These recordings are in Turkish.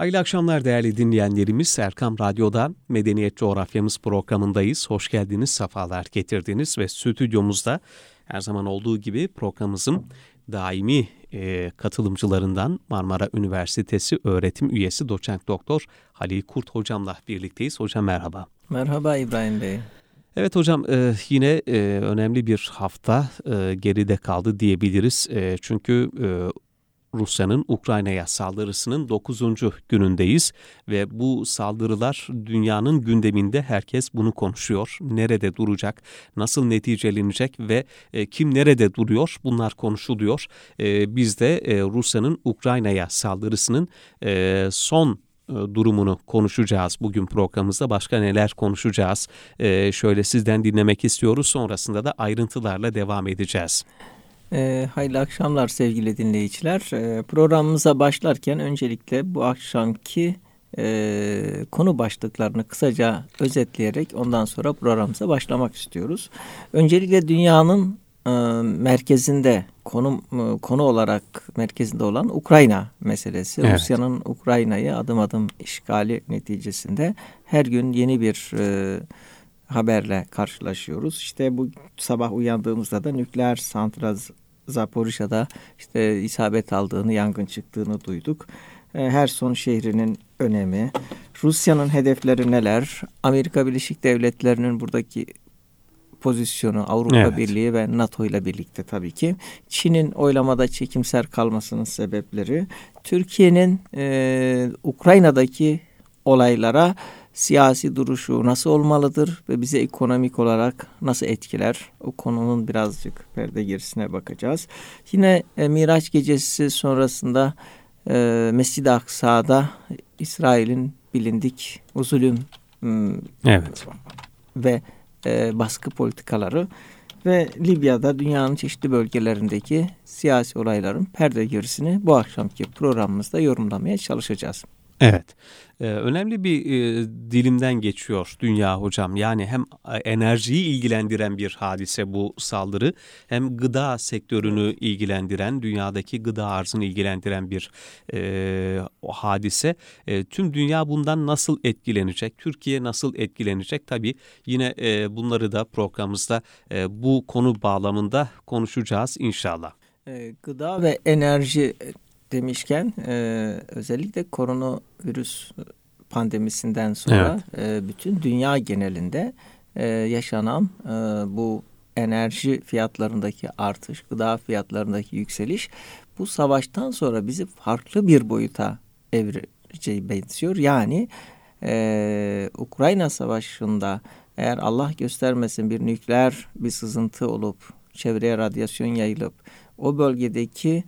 Hayırlı akşamlar değerli dinleyenlerimiz. Erkam Radyo'dan Medeniyet Coğrafyamız programındayız. Hoş geldiniz, sefalar getirdiniz ve stüdyomuzda her zaman olduğu gibi programımızın daimi katılımcılarından Marmara Üniversitesi öğretim üyesi doçent doktor Halil Kurt hocamla birlikteyiz. Hocam merhaba. Merhaba İbrahim Bey. Evet hocam, yine önemli bir hafta geride kaldı diyebiliriz. Çünkü Rusya'nın Ukrayna'ya saldırısının 9. günündeyiz ve bu saldırılar dünyanın gündeminde, herkes bunu konuşuyor. Nerede duracak, nasıl neticelenecek ve kim nerede duruyor, bunlar konuşuluyor. Biz de Rusya'nın Ukrayna'ya saldırısının son durumunu konuşacağız bugün programımızda. Başka neler konuşacağız? Şöyle sizden dinlemek istiyoruz. Sonrasında da ayrıntılarla devam edeceğiz. Hayırlı akşamlar sevgili dinleyiciler. Programımıza başlarken öncelikle bu akşamki konu başlıklarını kısaca özetleyerek ondan sonra programımıza başlamak istiyoruz. Öncelikle dünyanın merkezinde konu olarak merkezinde olan Ukrayna meselesi. Evet. Rusya'nın Ukrayna'yı adım adım işgali neticesinde her gün yeni bir haberle karşılaşıyoruz. İşte bu sabah uyandığımızda da nükleer santral Zaporijya'da işte isabet aldığını, yangın çıktığını duyduk. Herson şehrinin önemi, Rusya'nın hedefleri neler, Amerika Birleşik Devletleri'nin buradaki pozisyonu, Avrupa Birliği ve NATO ile birlikte tabii ki, Çin'in oylamada çekimser kalmasının sebepleri, Türkiye'nin Ukrayna'daki olaylara siyasi duruşu nasıl olmalıdır ve bize ekonomik olarak nasıl etkiler? O konunun birazcık perde gerisine bakacağız. Yine Miraç gecesi sonrasında Mescid-i Aksa'da İsrail'in bilindik zulüm ve baskı politikaları ve Libya'da dünyanın çeşitli bölgelerindeki siyasi olayların perde gerisini bu akşamki programımızda yorumlamaya çalışacağız. Evet, önemli bir dilimden geçiyor dünya hocam. Yani hem enerjiyi ilgilendiren bir hadise bu saldırı, hem gıda sektörünü ilgilendiren, dünyadaki gıda arzını ilgilendiren bir hadise. Tüm dünya bundan nasıl etkilenecek, Türkiye nasıl etkilenecek? Tabii yine bunları da programımızda bu konu bağlamında konuşacağız inşallah. Gıda ve enerji demişken özellikle koronavirüs pandemisinden sonra bütün dünya genelinde yaşanan bu enerji fiyatlarındaki artış, gıda fiyatlarındaki yükseliş bu savaştan sonra bizi farklı bir boyuta evireceği benziyor. Yani Ukrayna Savaşı'nda eğer Allah göstermesin bir sızıntı olup çevreye radyasyon yayılıp o bölgedeki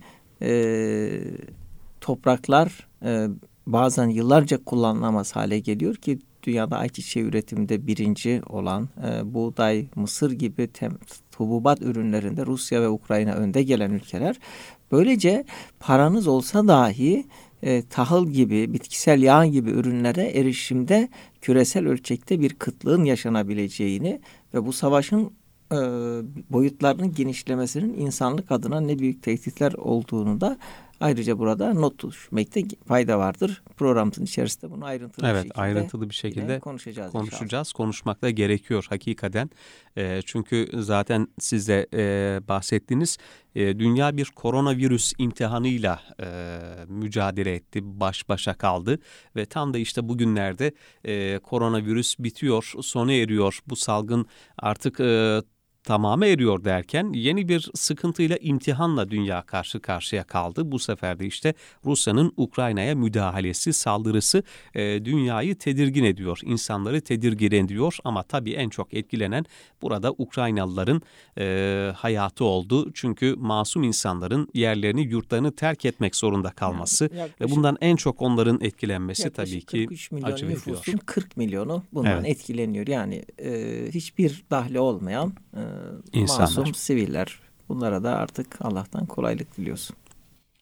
topraklar bazen yıllarca kullanılamaz hale geliyor ki dünyada ayçiçeği üretiminde birinci olan buğday, mısır gibi hububat ürünlerinde Rusya ve Ukrayna önde gelen ülkeler. Böylece paranız olsa dahi tahıl gibi, bitkisel yağ gibi ürünlere erişimde küresel ölçekte bir kıtlığın yaşanabileceğini ve bu savaşın boyutlarının genişlemesinin insanlık adına ne büyük tehditler olduğunu da ayrıca burada not düşmekte fayda vardır. Programımızın içerisinde bunu ayrıntılı bir şekilde konuşacağız. Konuşmak da gerekiyor hakikaten. Çünkü zaten siz de bahsettiniz. Dünya bir koronavirüs imtihanıyla mücadele etti, baş başa kaldı ve tam da işte bugünlerde koronavirüs bitiyor, sona eriyor. Bu salgın artık tamamı eriyor derken yeni bir sıkıntıyla, imtihanla dünya karşı karşıya kaldı. Bu sefer de işte Rusya'nın Ukrayna'ya müdahalesi, saldırısı dünyayı tedirgin ediyor, insanları tedirgin ediyor. Ama tabii en çok etkilenen burada Ukraynalıların hayatı oldu. Çünkü masum insanların yerlerini, yurtlarını terk etmek zorunda kalması ve bundan en çok onların etkilenmesi tabii ki acı veriyor. Nüfusun 40 milyonu bundan etkileniyor. Yani hiçbir dahli olmayan masum siviller. Bunlara da artık Allah'tan kolaylık diliyorsun.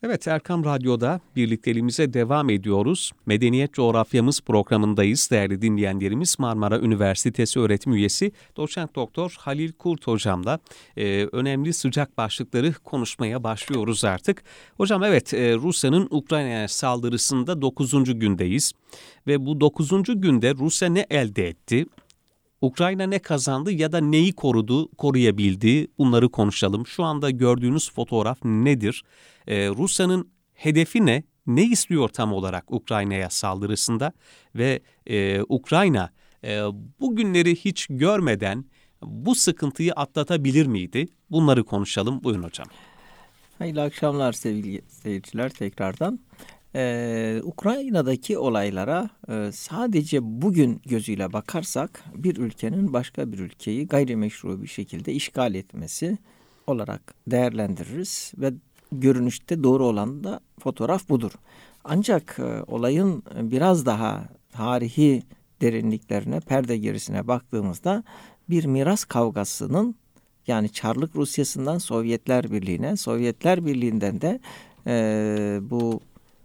Evet, Erkam Radyo'da birlikteliğimize devam ediyoruz. Medeniyet Coğrafyamız programındayız. Değerli dinleyenlerimiz, Marmara Üniversitesi öğretim üyesi Doçent Doktor Halil Kurt hocamla önemli sıcak başlıkları konuşmaya başlıyoruz artık. Hocam evet, Rusya'nın Ukrayna'ya saldırısında 9. gündeyiz ve bu 9. günde Rusya ne elde etti? Ukrayna ne kazandı ya da neyi koruyabildi? Bunları konuşalım. Şu anda gördüğünüz fotoğraf nedir? Rusya'nın hedefi ne? Ne istiyor tam olarak Ukrayna'ya saldırısında? Ve Ukrayna bu günleri hiç görmeden bu sıkıntıyı atlatabilir miydi? Bunları konuşalım. Buyurun hocam. Hayırlı akşamlar sevgili seyirciler tekrardan. Ukrayna'daki olaylara sadece bugün gözüyle bakarsak bir ülkenin başka bir ülkeyi gayrimeşru bir şekilde işgal etmesi olarak değerlendiririz ve görünüşte doğru olan da fotoğraf budur. Ancak olayın biraz daha tarihi derinliklerine, perde gerisine baktığımızda bir miras kavgasının, yani Çarlık Rusyası'ndan Sovyetler Birliği'ne, Sovyetler Birliği'nden de bu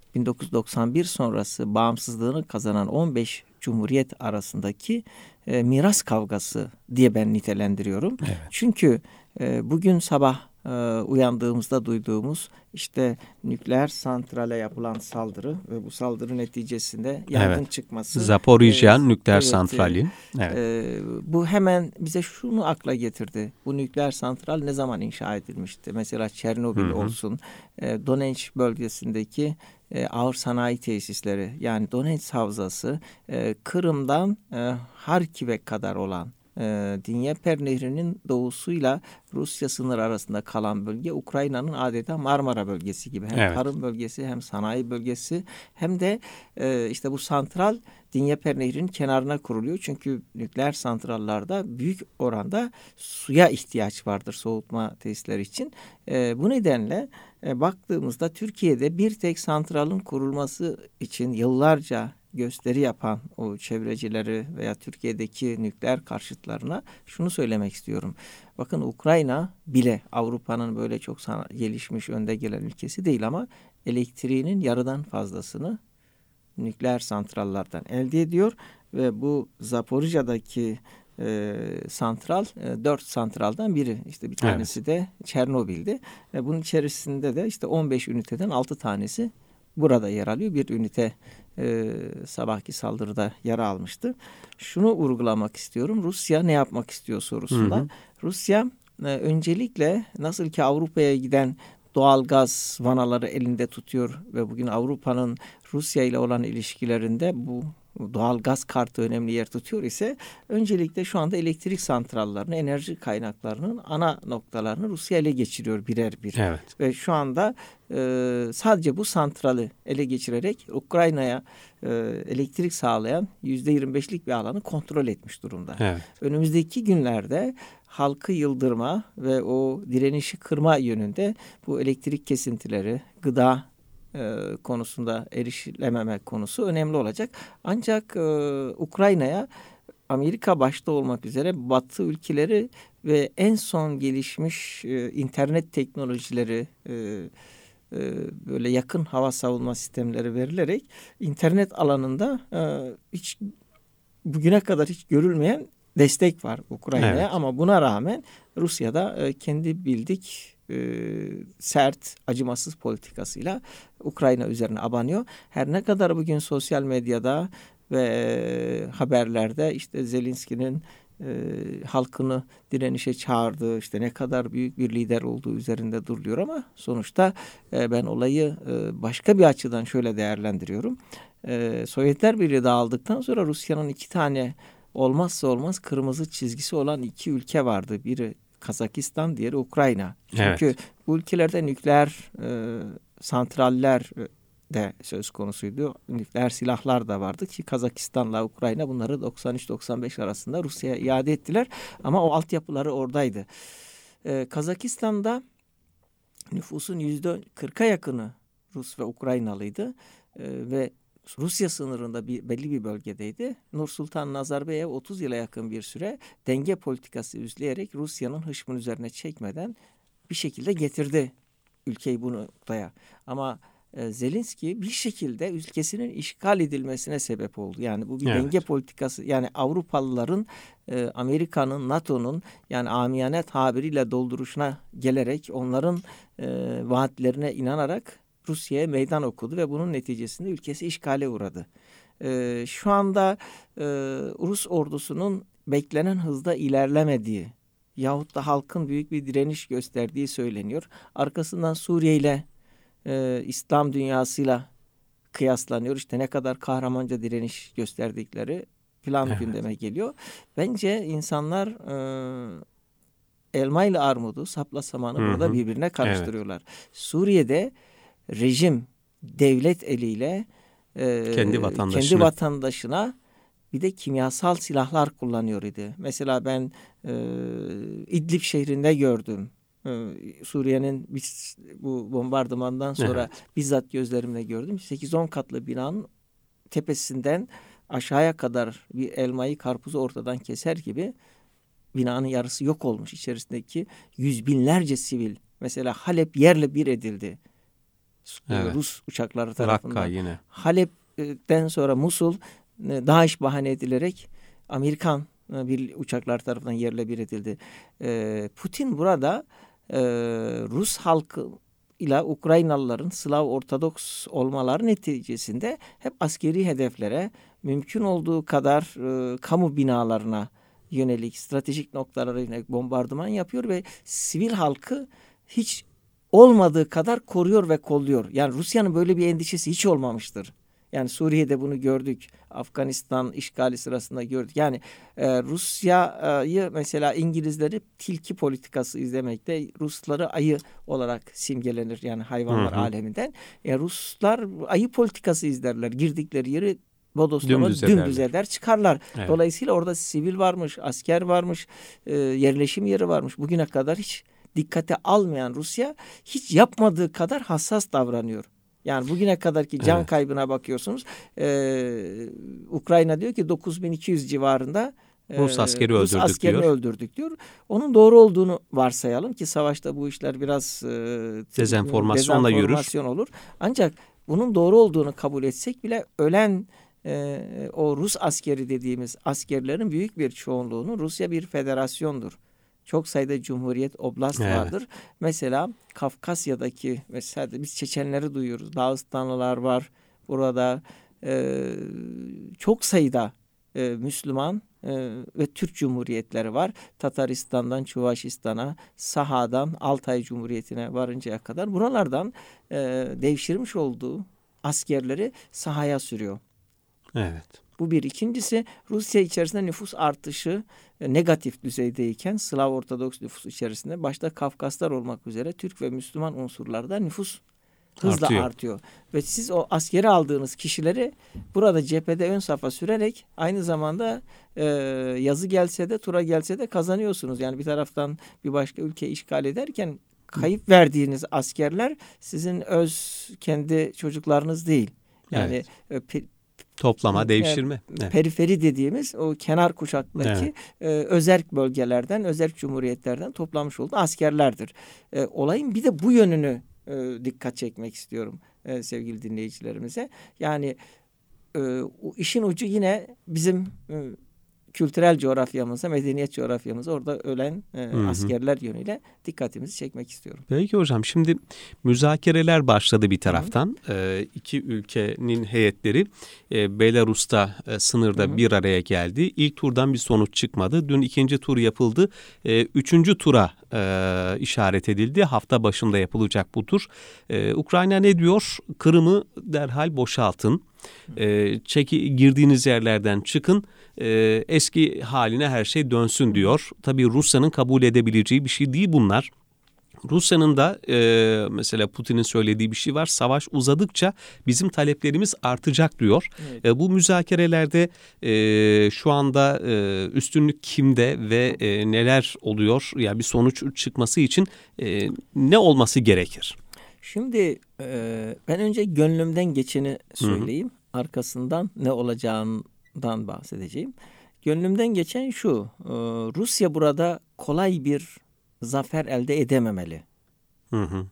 1991 sonrası bağımsızlığını kazanan 15 Cumhuriyet arasındaki miras kavgası diye ben nitelendiriyorum. Evet. Çünkü bugün sabah uyandığımızda duyduğumuz işte nükleer santrale yapılan saldırı ve bu saldırı neticesinde yangın çıkması. Zaporijya nükleer santrali. Bu hemen bize şunu akla getirdi. Bu nükleer santral ne zaman inşa edilmişti? Mesela Çernobil olsun, Donetsk bölgesindeki ağır sanayi tesisleri, yani Donetsk Havzası, Kırım'dan Harkiv'e kadar olan Dnyeper Nehri'nin doğusuyla Rusya sınırı arasında kalan bölge Ukrayna'nın adeta Marmara bölgesi gibi. Hem tarım bölgesi, hem sanayi bölgesi, hem de işte bu santral Dnyeper Nehri'nin kenarına kuruluyor. Çünkü nükleer santrallerde büyük oranda suya ihtiyaç vardır soğutma tesisleri için. Bu nedenle baktığımızda Türkiye'de bir tek santralın kurulması için yıllarca gösteri yapan o çevrecileri veya Türkiye'deki nükleer karşıtlarına şunu söylemek istiyorum. Bakın, Ukrayna bile Avrupa'nın böyle çok gelişmiş, önde gelen ülkesi değil ama elektriğinin yarıdan fazlasını nükleer santrallardan elde ediyor ve bu Zaporijya'daki santral 4 santraldan biri. İşte bir tanesi de Çernobil'di. Bunun içerisinde de işte 15 üniteden 6 tanesi burada yer alıyor. Bir ünite sabahki saldırıda yara almıştı. Şunu vurgulamak istiyorum. Rusya ne yapmak istiyor sorusunda. Rusya öncelikle nasıl ki Avrupa'ya giden doğal gaz vanaları elinde tutuyor ve bugün Avrupa'nın Rusya ile olan ilişkilerinde bu doğal gaz kartı önemli yer tutuyor ise, öncelikle şu anda elektrik santrallarını, enerji kaynaklarının ana noktalarını Rusya ele geçiriyor birer bir. Evet. Ve şu anda sadece bu santrali ele geçirerek Ukrayna'ya elektrik sağlayan %25'lik bir alanı kontrol etmiş durumda. Evet. Önümüzdeki günlerde halkı yıldırma ve o direnişi kırma yönünde bu elektrik kesintileri, gıda konusunda erişilememe konusu önemli olacak. Ancak Ukrayna'ya Amerika başta olmak üzere Batı ülkeleri ve en son gelişmiş internet teknolojileri, böyle yakın hava savunma sistemleri verilerek internet alanında hiç bugüne kadar hiç görülmeyen destek var Ukrayna'ya. Evet. Ama buna rağmen Rusya'da kendi bildik sert, acımasız politikasıyla Ukrayna üzerine abanıyor. Her ne kadar bugün sosyal medyada ve haberlerde işte Zelenski'nin halkını direnişe çağırdığı, işte ne kadar büyük bir lider olduğu üzerinde duruluyor ama sonuçta ben olayı başka bir açıdan şöyle değerlendiriyorum. Sovyetler Birliği dağıldıktan sonra Rusya'nın 2 tane olmazsa olmaz kırmızı çizgisi olan 2 ülke vardı. Biri Kazakistan, diğeri Ukrayna. Çünkü bu ülkelerde nükleer santraller de söz konusuydu. Nükleer silahlar da vardı ki Kazakistan'la Ukrayna bunları 93-95 arasında Rusya'ya iade ettiler. Ama o altyapıları oradaydı. Kazakistan'da nüfusun %40'a yakını Rus ve Ukraynalıydı. Ve Rusya sınırında belli bir bölgedeydi. Nursultan Nazarbayev 30 yıla yakın bir süre denge politikası izleyerek Rusya'nın hışmın üzerine çekmeden bir şekilde getirdi ülkeyi bu noktaya. Ama Zelenski bir şekilde ülkesinin işgal edilmesine sebep oldu. Yani bu bir denge politikası. Yani Avrupalıların Amerika'nın, NATO'nun yani amiyane tabiriyle dolduruşuna gelerek onların vaatlerine inanarak Rusya'ya meydan okudu ve bunun neticesinde ülkesi işgale uğradı. Şu anda Rus ordusunun beklenen hızda ilerlemediği yahut da halkın büyük bir direniş gösterdiği söyleniyor. Arkasından Suriye ile İslam dünyasıyla kıyaslanıyor. İşte ne kadar kahramanca direniş gösterdikleri falan gündeme geliyor. Bence insanlar elma ile armudu, sapla samanı burada birbirine karıştırıyorlar. Suriye'de rejim devlet eliyle kendi vatandaşına bir de kimyasal silahlar kullanıyor idi. Mesela ben İdlib şehrinde gördüm. Suriye'nin bu bombardımandan sonra bizzat gözlerimle gördüm. 8-10 katlı binanın tepesinden aşağıya kadar bir elmayı, karpuzu ortadan keser gibi binanın yarısı yok olmuş. İçerisindeki yüz binlerce sivil. Mesela Halep yerle bir edildi. Rus uçakları tarafından. Rakka yine. Halep'ten sonra Musul DAEŞ bahane edilerek Amerikan bir uçaklar tarafından yerle bir edildi. Putin burada Rus halkı ile Ukraynalıların Slav Ortodoks olmaları neticesinde hep askeri hedeflere, mümkün olduğu kadar kamu binalarına yönelik, stratejik noktalara yönelik bombardıman yapıyor ve sivil halkı hiç olmadığı kadar koruyor ve kolluyor. Yani Rusya'nın böyle bir endişesi hiç olmamıştır. Yani Suriye'de bunu gördük. Afganistan işgali sırasında gördük. Yani Rusya'yı mesela İngilizleri tilki politikası izlemekte, Rusları ayı olarak simgelenir. Yani hayvanlar aleminden. Ruslar ayı politikası izlerler. Girdikleri yeri bodoslama dümdüz eder çıkarlar. Evet. Dolayısıyla orada sivil varmış, asker varmış, yerleşim yeri varmış. Bugüne kadar hiç dikkate almayan Rusya hiç yapmadığı kadar hassas davranıyor. Yani bugüne kadarki can kaybına bakıyorsunuz. Ukrayna diyor ki 9200 civarında Rus askerini öldürdük diyor. Onun doğru olduğunu varsayalım ki savaşta bu işler biraz dezenformasyon olur. Ancak bunun doğru olduğunu kabul etsek bile ölen o Rus askeri dediğimiz askerlerin büyük bir çoğunluğunu Rusya bir federasyondur. Çok sayıda cumhuriyet, oblast vardır. Mesela Kafkasya'daki mesela biz Çeçenleri duyuyoruz. Dağıstanlılar var. Burada çok sayıda Müslüman ve Türk cumhuriyetleri var. Tataristan'dan Çuvaşistan'a, Saha'dan Altay Cumhuriyeti'ne varıncaya kadar buralardan devşirmiş olduğu askerleri sahaya sürüyor. Evet. Bu bir. İkincisi Rusya içerisinde nüfus artışı negatif düzeydeyken Slav Ortodoks nüfus içerisinde başta Kafkaslar olmak üzere Türk ve Müslüman unsurlarda nüfus hızla artıyor. Ve siz o askeri aldığınız kişileri burada cephede ön safa sürerek aynı zamanda yazı gelse de tura gelse de kazanıyorsunuz. Yani bir taraftan bir başka ülkeyi işgal ederken kayıp verdiğiniz askerler sizin kendi çocuklarınız değil. Yani toplama, devşirme. Periferi dediğimiz o kenar kuşaktaki özerk bölgelerden, özerk cumhuriyetlerden toplamış olduğu askerlerdir. Olayın bir de bu yönünü dikkat çekmek istiyorum sevgili dinleyicilerimize. Yani işin ucu yine bizim kültürel coğrafyamıza, medeniyet coğrafyamıza orada ölen askerler yönüyle dikkatimizi çekmek istiyorum. Peki hocam, şimdi müzakereler başladı bir taraftan. İki ülkenin heyetleri Belarus'ta sınırda bir araya geldi. İlk turdan bir sonuç çıkmadı. Dün ikinci tur yapıldı. Üçüncü tura işaret edildi. Hafta başında yapılacak bu tur. Ukrayna ne diyor? Kırım'ı derhal boşaltın. Girdiğiniz yerlerden çıkın. Eski haline her şey dönsün diyor. Tabii Rusya'nın kabul edebileceği bir şey değil bunlar. Rusya'nın da mesela Putin'in söylediği bir şey var. Savaş uzadıkça bizim taleplerimiz artacak diyor. Evet. Bu müzakerelerde şu anda üstünlük kimde ve neler oluyor? Yani bir sonuç çıkması için ne olması gerekir? Şimdi ben önce gönlümden geçeni söyleyeyim. Arkasından ne olacağından bahsedeceğim. Gönlümden geçen şu. Rusya burada kolay bir zafer elde edememeli.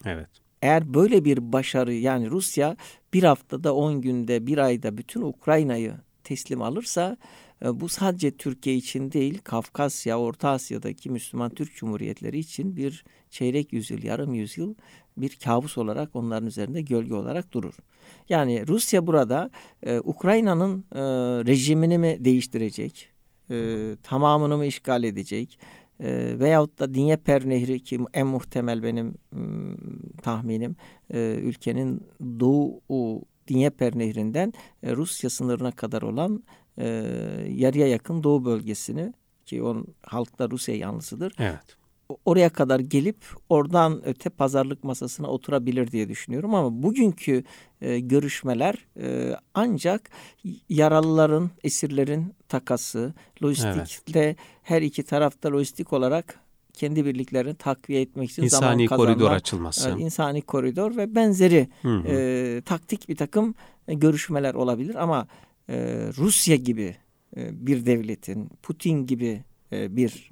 Evet. Eğer böyle bir başarı, yani Rusya bir haftada, 10 günde, bir ayda bütün Ukrayna'yı teslim alırsa, bu sadece Türkiye için değil, Kafkasya, Orta Asya'daki Müslüman Türk Cumhuriyetleri için bir çeyrek yüzyıl, yarım yüzyıl bir kabus olarak onların üzerinde gölge olarak durur. Yani Rusya burada Ukrayna'nın rejimini mi değiştirecek, tamamını mı işgal edecek, veyahut da Dnieper Nehri, ki en muhtemel benim tahminim, ülkenin doğu Dnieper Nehri'nden Rusya sınırına kadar olan yarıya yakın doğu bölgesini, ki onun halk da Rusya yanlısıdır, Evet. oraya kadar gelip oradan öte pazarlık masasına oturabilir diye düşünüyorum. Ama bugünkü görüşmeler ancak yaralıların, esirlerin takası, lojistikle her iki tarafta lojistik olarak kendi birliklerini takviye etmek için zaman İnsani kazanma, koridor açılması. insani koridor ve benzeri Hı hı. taktik bir takım görüşmeler olabilir. Ama Rusya gibi bir devletin, Putin gibi bir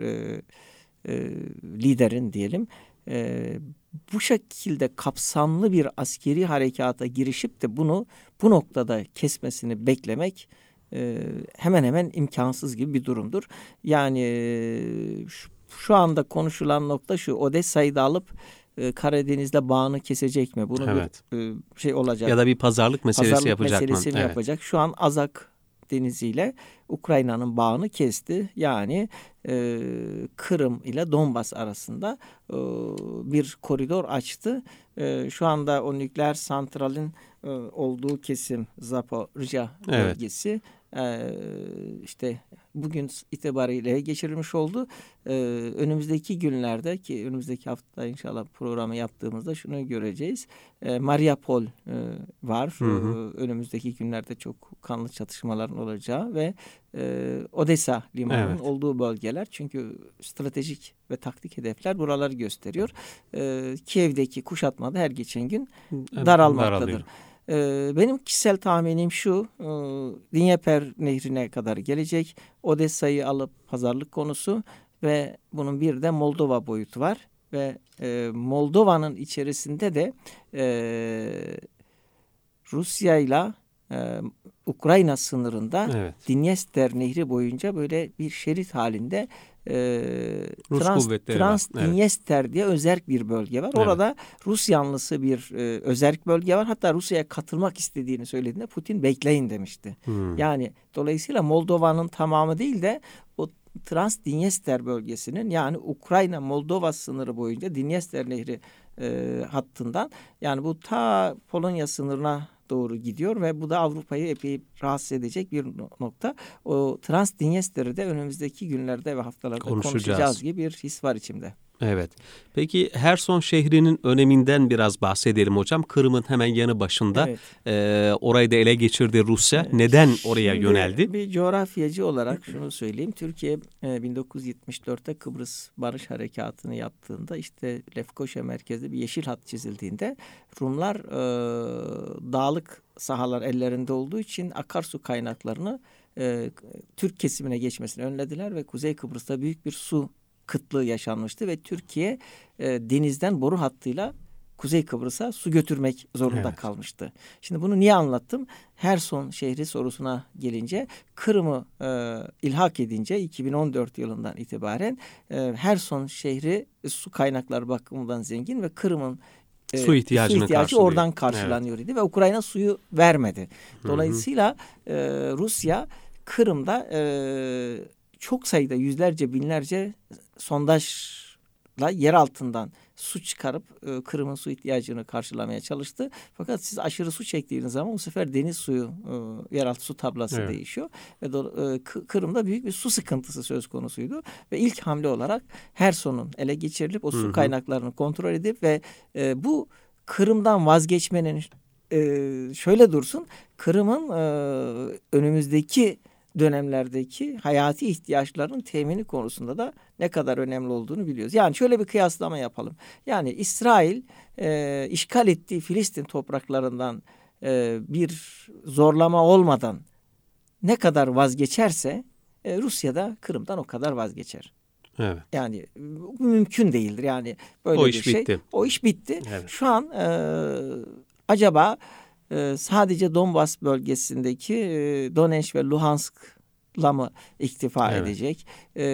liderin diyelim, bu şekilde kapsamlı bir askeri harekata girişip de bunu bu noktada kesmesini beklemek hemen hemen imkansız gibi bir durumdur. Yani şu anda konuşulan nokta şu: Odessa'yı da alıp Karadeniz'de bağını kesecek mi? Bunu Evet. bir şey olacak. Ya da bir pazarlık meselesi yapacak meselesi mı? mi yapacak? Şu an Azak deniziyle Ukrayna'nın bağını kesti. Yani Kırım ile Donbas arasında bir koridor açtı. Şu anda o nükleer santralin olduğu kesim, Zaporijya bölgesi, işte bugün itibariyle geçirilmiş oldu. Önümüzdeki günlerde, ki önümüzdeki hafta inşallah programı yaptığımızda şunu göreceğiz. Mariupol var. Hı hı. Önümüzdeki günlerde çok kanlı çatışmaların olacağı ve Odessa limanının olduğu bölgeler. Çünkü stratejik ve taktik hedefler buraları gösteriyor. Kiev'deki kuşatma da her geçen gün daralmaktadır. Benim kişisel tahminim şu: Dnieper Nehri'ne kadar gelecek. Odessa'yı alıp pazarlık konusu ve bunun bir de Moldova boyutu var. Ve Moldova'nın içerisinde de Rusya ile Ukrayna sınırında Dniester Nehri boyunca böyle bir şerit halinde Trans-Dniester diye özerk bir bölge var. Orada Rus yanlısı bir özerk bölge var. Hatta Rusya'ya katılmak istediğini söylediğinde Putin bekleyin demişti. Yani dolayısıyla Moldova'nın tamamı değil de o Trans-Dniester bölgesinin, yani Ukrayna-Moldova sınırı boyunca Dniester Nehri hattından, yani bu ta Polonya sınırına doğru gidiyor ve bu da Avrupa'yı epey rahatsız edecek bir nokta. O Trans-Dniester'i de önümüzdeki günlerde ve haftalarda konuşacağız gibi bir his var içimde. Evet. Peki Herson şehrinin öneminden biraz bahsedelim hocam. Kırım'ın hemen yanı başında. Orayı da ele geçirdi Rusya. Neden oraya yöneldi? Bir coğrafyacı olarak şunu söyleyeyim. Türkiye 1974'te Kıbrıs Barış Harekatı'nı yaptığında, işte Lefkoşa merkezli bir yeşil hat çizildiğinde, Rumlar dağlık sahalar ellerinde olduğu için akarsu kaynaklarını Türk kesimine geçmesini önlediler ve Kuzey Kıbrıs'ta büyük bir su kıtlığı yaşanmıştı ve Türkiye denizden boru hattıyla Kuzey Kıbrıs'a su götürmek zorunda kalmıştı. Şimdi bunu niye anlattım? Herson şehri sorusuna gelince, Kırım'ı ilhak edince 2014 yılından itibaren Herson şehri su kaynakları bakımından zengin ve Kırım'ın su ihtiyacı oradan karşılanıyor idi ve Ukrayna suyu vermedi. Dolayısıyla Rusya Kırım'da çok sayıda, yüzlerce, binlerce sondajla yer altından su çıkarıp Kırım'ın su ihtiyacını karşılamaya çalıştı. Fakat siz aşırı su çektiğiniz zaman bu sefer deniz suyu, yeraltı su tablası değişiyor. Ve Kırım'da büyük bir su sıkıntısı söz konusuydu. Ve ilk hamle olarak Herson'un ele geçirilip o su kaynaklarını kontrol edip ve bu Kırım'dan vazgeçmenin şöyle dursun, Kırım'ın önümüzdeki dönemlerdeki hayati ihtiyaçlarının temini konusunda da ne kadar önemli olduğunu biliyoruz. Yani şöyle bir kıyaslama yapalım. Yani İsrail işgal ettiği Filistin topraklarından bir zorlama olmadan ne kadar vazgeçerse Rusya da Kırım'dan o kadar vazgeçer. Evet. Yani bu mümkün değildir. Yani böyle O bir iş şey. bitti. O iş bitti. Evet. Şu an acaba sadece Donbas bölgesindeki Donetsk ve Luhansk'la mı iktifa Evet. edecek?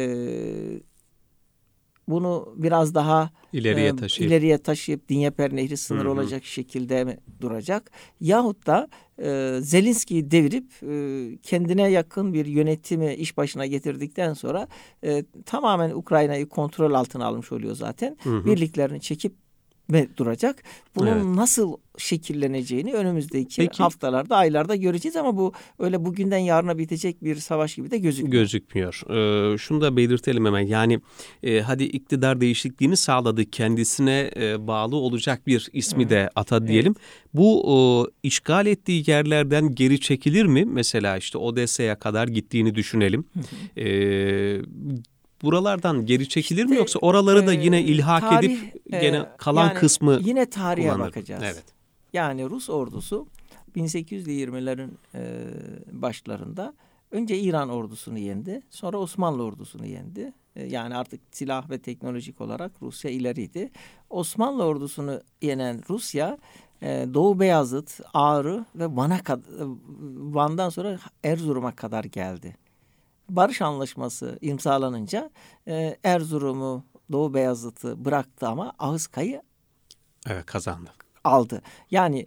Bunu biraz daha ileriye taşıyıp Dnieper Nehri sınırı olacak şekilde mi duracak? Yahut da Zelenski'yi devirip kendine yakın bir yönetimi iş başına getirdikten sonra tamamen Ukrayna'yı kontrol altına almış oluyor zaten. Birliklerini çekip mi duracak? Bunun nasıl şekilleneceğini önümüzdeki haftalarda, aylarda göreceğiz ama bu öyle bugünden yarına bitecek bir savaş gibi de gözükmüyor. Şunu da belirtelim hemen. Yani hadi iktidar değişikliğini sağladı. Kendisine bağlı olacak bir ismi de ata diyelim. Evet. Bu işgal ettiği yerlerden geri çekilir mi? Mesela işte Odessa'ya kadar gittiğini düşünelim. Buralardan geri çekilir mi yoksa oraları da yine ilhak edip gene kalan kısmı yine tarihe kullanır bakacağız. Evet. Yani Rus ordusu 1820'lerin başlarında önce İran ordusunu yendi, sonra Osmanlı ordusunu yendi. Yani artık silah ve teknolojik olarak Rusya ileriydi. Osmanlı ordusunu yenen Rusya Doğu Beyazıt, Ağrı ve Van'dan sonra Erzurum'a kadar geldi. Barış Anlaşması imzalanınca Erzurum'u, Doğu Beyazıt'ı bıraktı ama Ahıska'yı kazandı. Aldı. Yani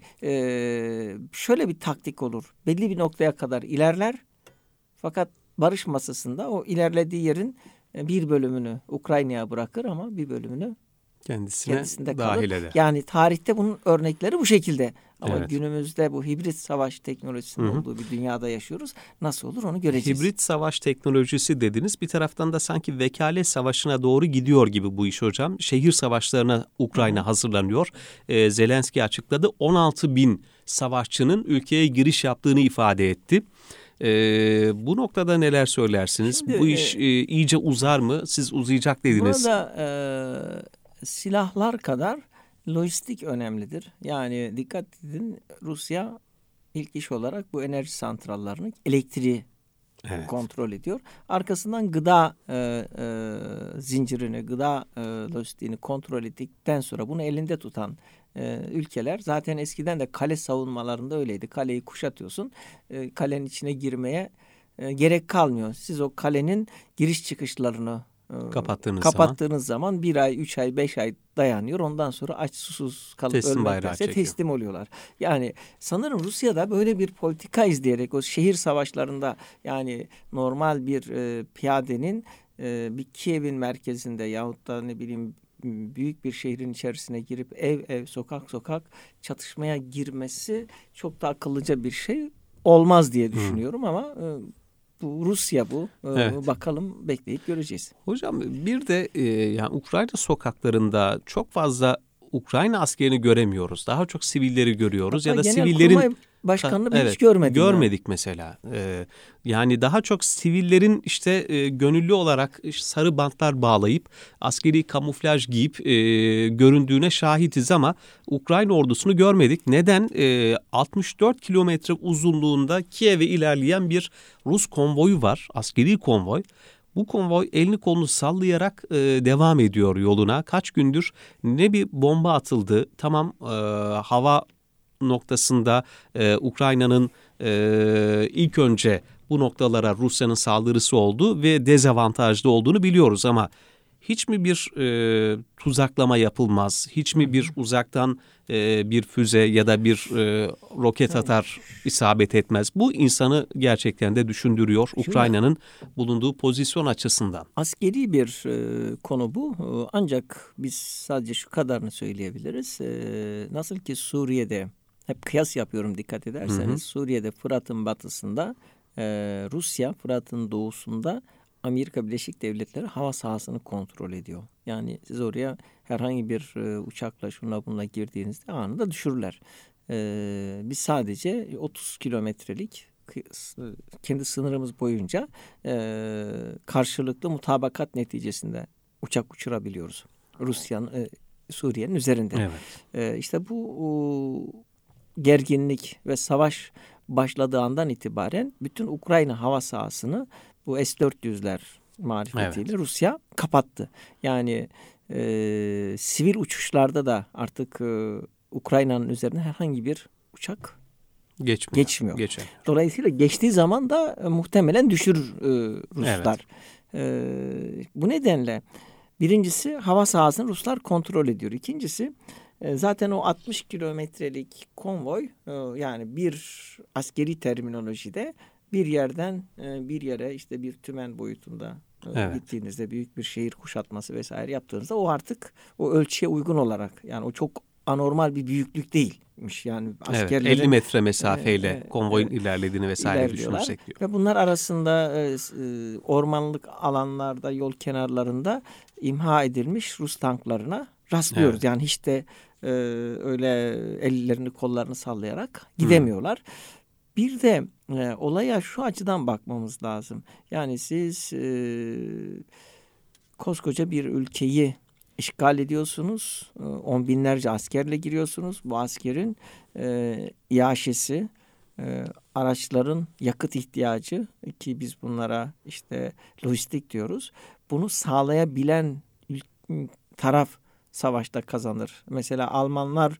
şöyle bir taktik olur. Belli bir noktaya kadar ilerler. Fakat barış masasında o ilerlediği yerin bir bölümünü Ukrayna'ya bırakır ama bir bölümünü kendisinde dahil kalır. eder. Yani tarihte bunun örnekleri bu şekilde. Ama günümüzde bu hibrit savaş teknolojisinin olduğu bir dünyada yaşıyoruz. Nasıl olur onu göreceğiz. Hibrit savaş teknolojisi dediniz. Bir taraftan da sanki vekalet savaşına doğru gidiyor gibi bu iş hocam. Şehir savaşlarına Ukrayna hazırlanıyor. Zelenski açıkladı. 16.000 savaşçının ülkeye giriş yaptığını ifade etti. Bu noktada neler söylersiniz? Şimdi, bu iş iyice uzar mı? Siz uzayacak dediniz. Burada silahlar kadar lojistik önemlidir. Yani dikkat edin, Rusya ilk iş olarak bu enerji santrallarını, elektriği kontrol ediyor. Arkasından gıda zincirini, gıda lojistiğini kontrol ettikten sonra bunu elinde tutan ülkeler, zaten eskiden de kale savunmalarında öyleydi. Kaleyi kuşatıyorsun, kalenin içine girmeye gerek kalmıyor. Siz o kalenin giriş çıkışlarını kapattığınız zaman 1 ay, 3 ay, 5 ay dayanıyor. Ondan sonra aç susuz kalıp ölmektense teslim oluyorlar. Yani sanırım Rusya'da böyle bir politika izleyerek o şehir savaşlarında, yani normal bir piyadenin bir Kiev'in merkezinde yahut da ne bileyim büyük bir şehrin içerisine girip ev sokak sokak çatışmaya girmesi çok da akıllıca bir şey olmaz diye düşünüyorum ama bu Rusya bu. Bakalım, bekleyip göreceğiz. Hocam bir de yani Ukrayna sokaklarında çok fazla Ukrayna askerini göremiyoruz. Daha çok sivilleri görüyoruz. Hatta ya da sivillerin başkanını hiç görmedim. Görmedik mesela. Yani daha çok sivillerin işte gönüllü olarak sarı bantlar bağlayıp askeri kamuflaj giyip göründüğüne şahitiz ama Ukrayna ordusunu görmedik. Neden? 64 kilometre uzunluğunda Kiev'e ilerleyen bir Rus konvoyu var. Askeri konvoy. Bu konvoy elini kolunu sallayarak devam ediyor yoluna. Kaç gündür ne bir bomba atıldı. Tamam, hava noktasında Ukrayna'nın ilk önce bu noktalara Rusya'nın saldırısı oldu ve dezavantajlı olduğunu biliyoruz ama hiç mi bir tuzaklama yapılmaz? Hiç mi bir uzaktan bir füze ya da bir roket atar isabet etmez? Bu insanı gerçekten de düşündürüyor Ukrayna'nın bulunduğu pozisyon açısından. Askeri bir konu bu. Ancak biz sadece şu kadarını söyleyebiliriz. Nasıl ki Suriye'de, hep kıyas yapıyorum dikkat ederseniz, Suriye'de Fırat'ın batısında, Rusya Fırat'ın doğusunda Amerika Birleşik Devletleri hava sahasını kontrol ediyor. Yani siz oraya herhangi bir uçakla şunla bununla girdiğinizde anında düşürürler. Biz sadece 30 kilometrelik kendi sınırımız boyunca karşılıklı mutabakat neticesinde uçak uçurabiliyoruz. Rusya'nın, Suriye'nin üzerinde. Evet. İşte bu gerginlik ve savaş başladığı andan itibaren bütün Ukrayna hava sahasını bu S-400'ler, marifetiyle Rusya kapattı. Yani sivil uçuşlarda da artık Ukrayna'nın üzerine herhangi bir uçak geçmiyor. Dolayısıyla geçtiği zaman da muhtemelen düşürür Ruslar. Bu nedenle birincisi hava sahasını Ruslar kontrol ediyor. İkincisi zaten o 60 kilometrelik konvoy yani bir askeri terminolojide bir yerden bir yere işte bir tümen boyutunda gittiğinizde büyük bir şehir kuşatması vesaire yaptığınızda o artık o ölçüye uygun olarak yani o çok anormal bir büyüklük değilmiş. Yani askerlerin 50 metre mesafeyle konvoyun ilerlediğini vesaire düşünürsek diyor. Ve bunlar arasında ormanlık alanlarda, yol kenarlarında imha edilmiş Rus tanklarına rastlıyoruz. Yani hiç de öyle ellerini kollarını sallayarak gidemiyorlar. Bir de olaya şu açıdan bakmamız lazım. Yani siz koskoca bir ülkeyi işgal ediyorsunuz. 10 binlerce askerle giriyorsunuz. Bu askerin iaşesi, araçların yakıt ihtiyacı ki biz bunlara işte lojistik diyoruz. Bunu sağlayabilen taraf savaşta kazanır. Mesela Almanlar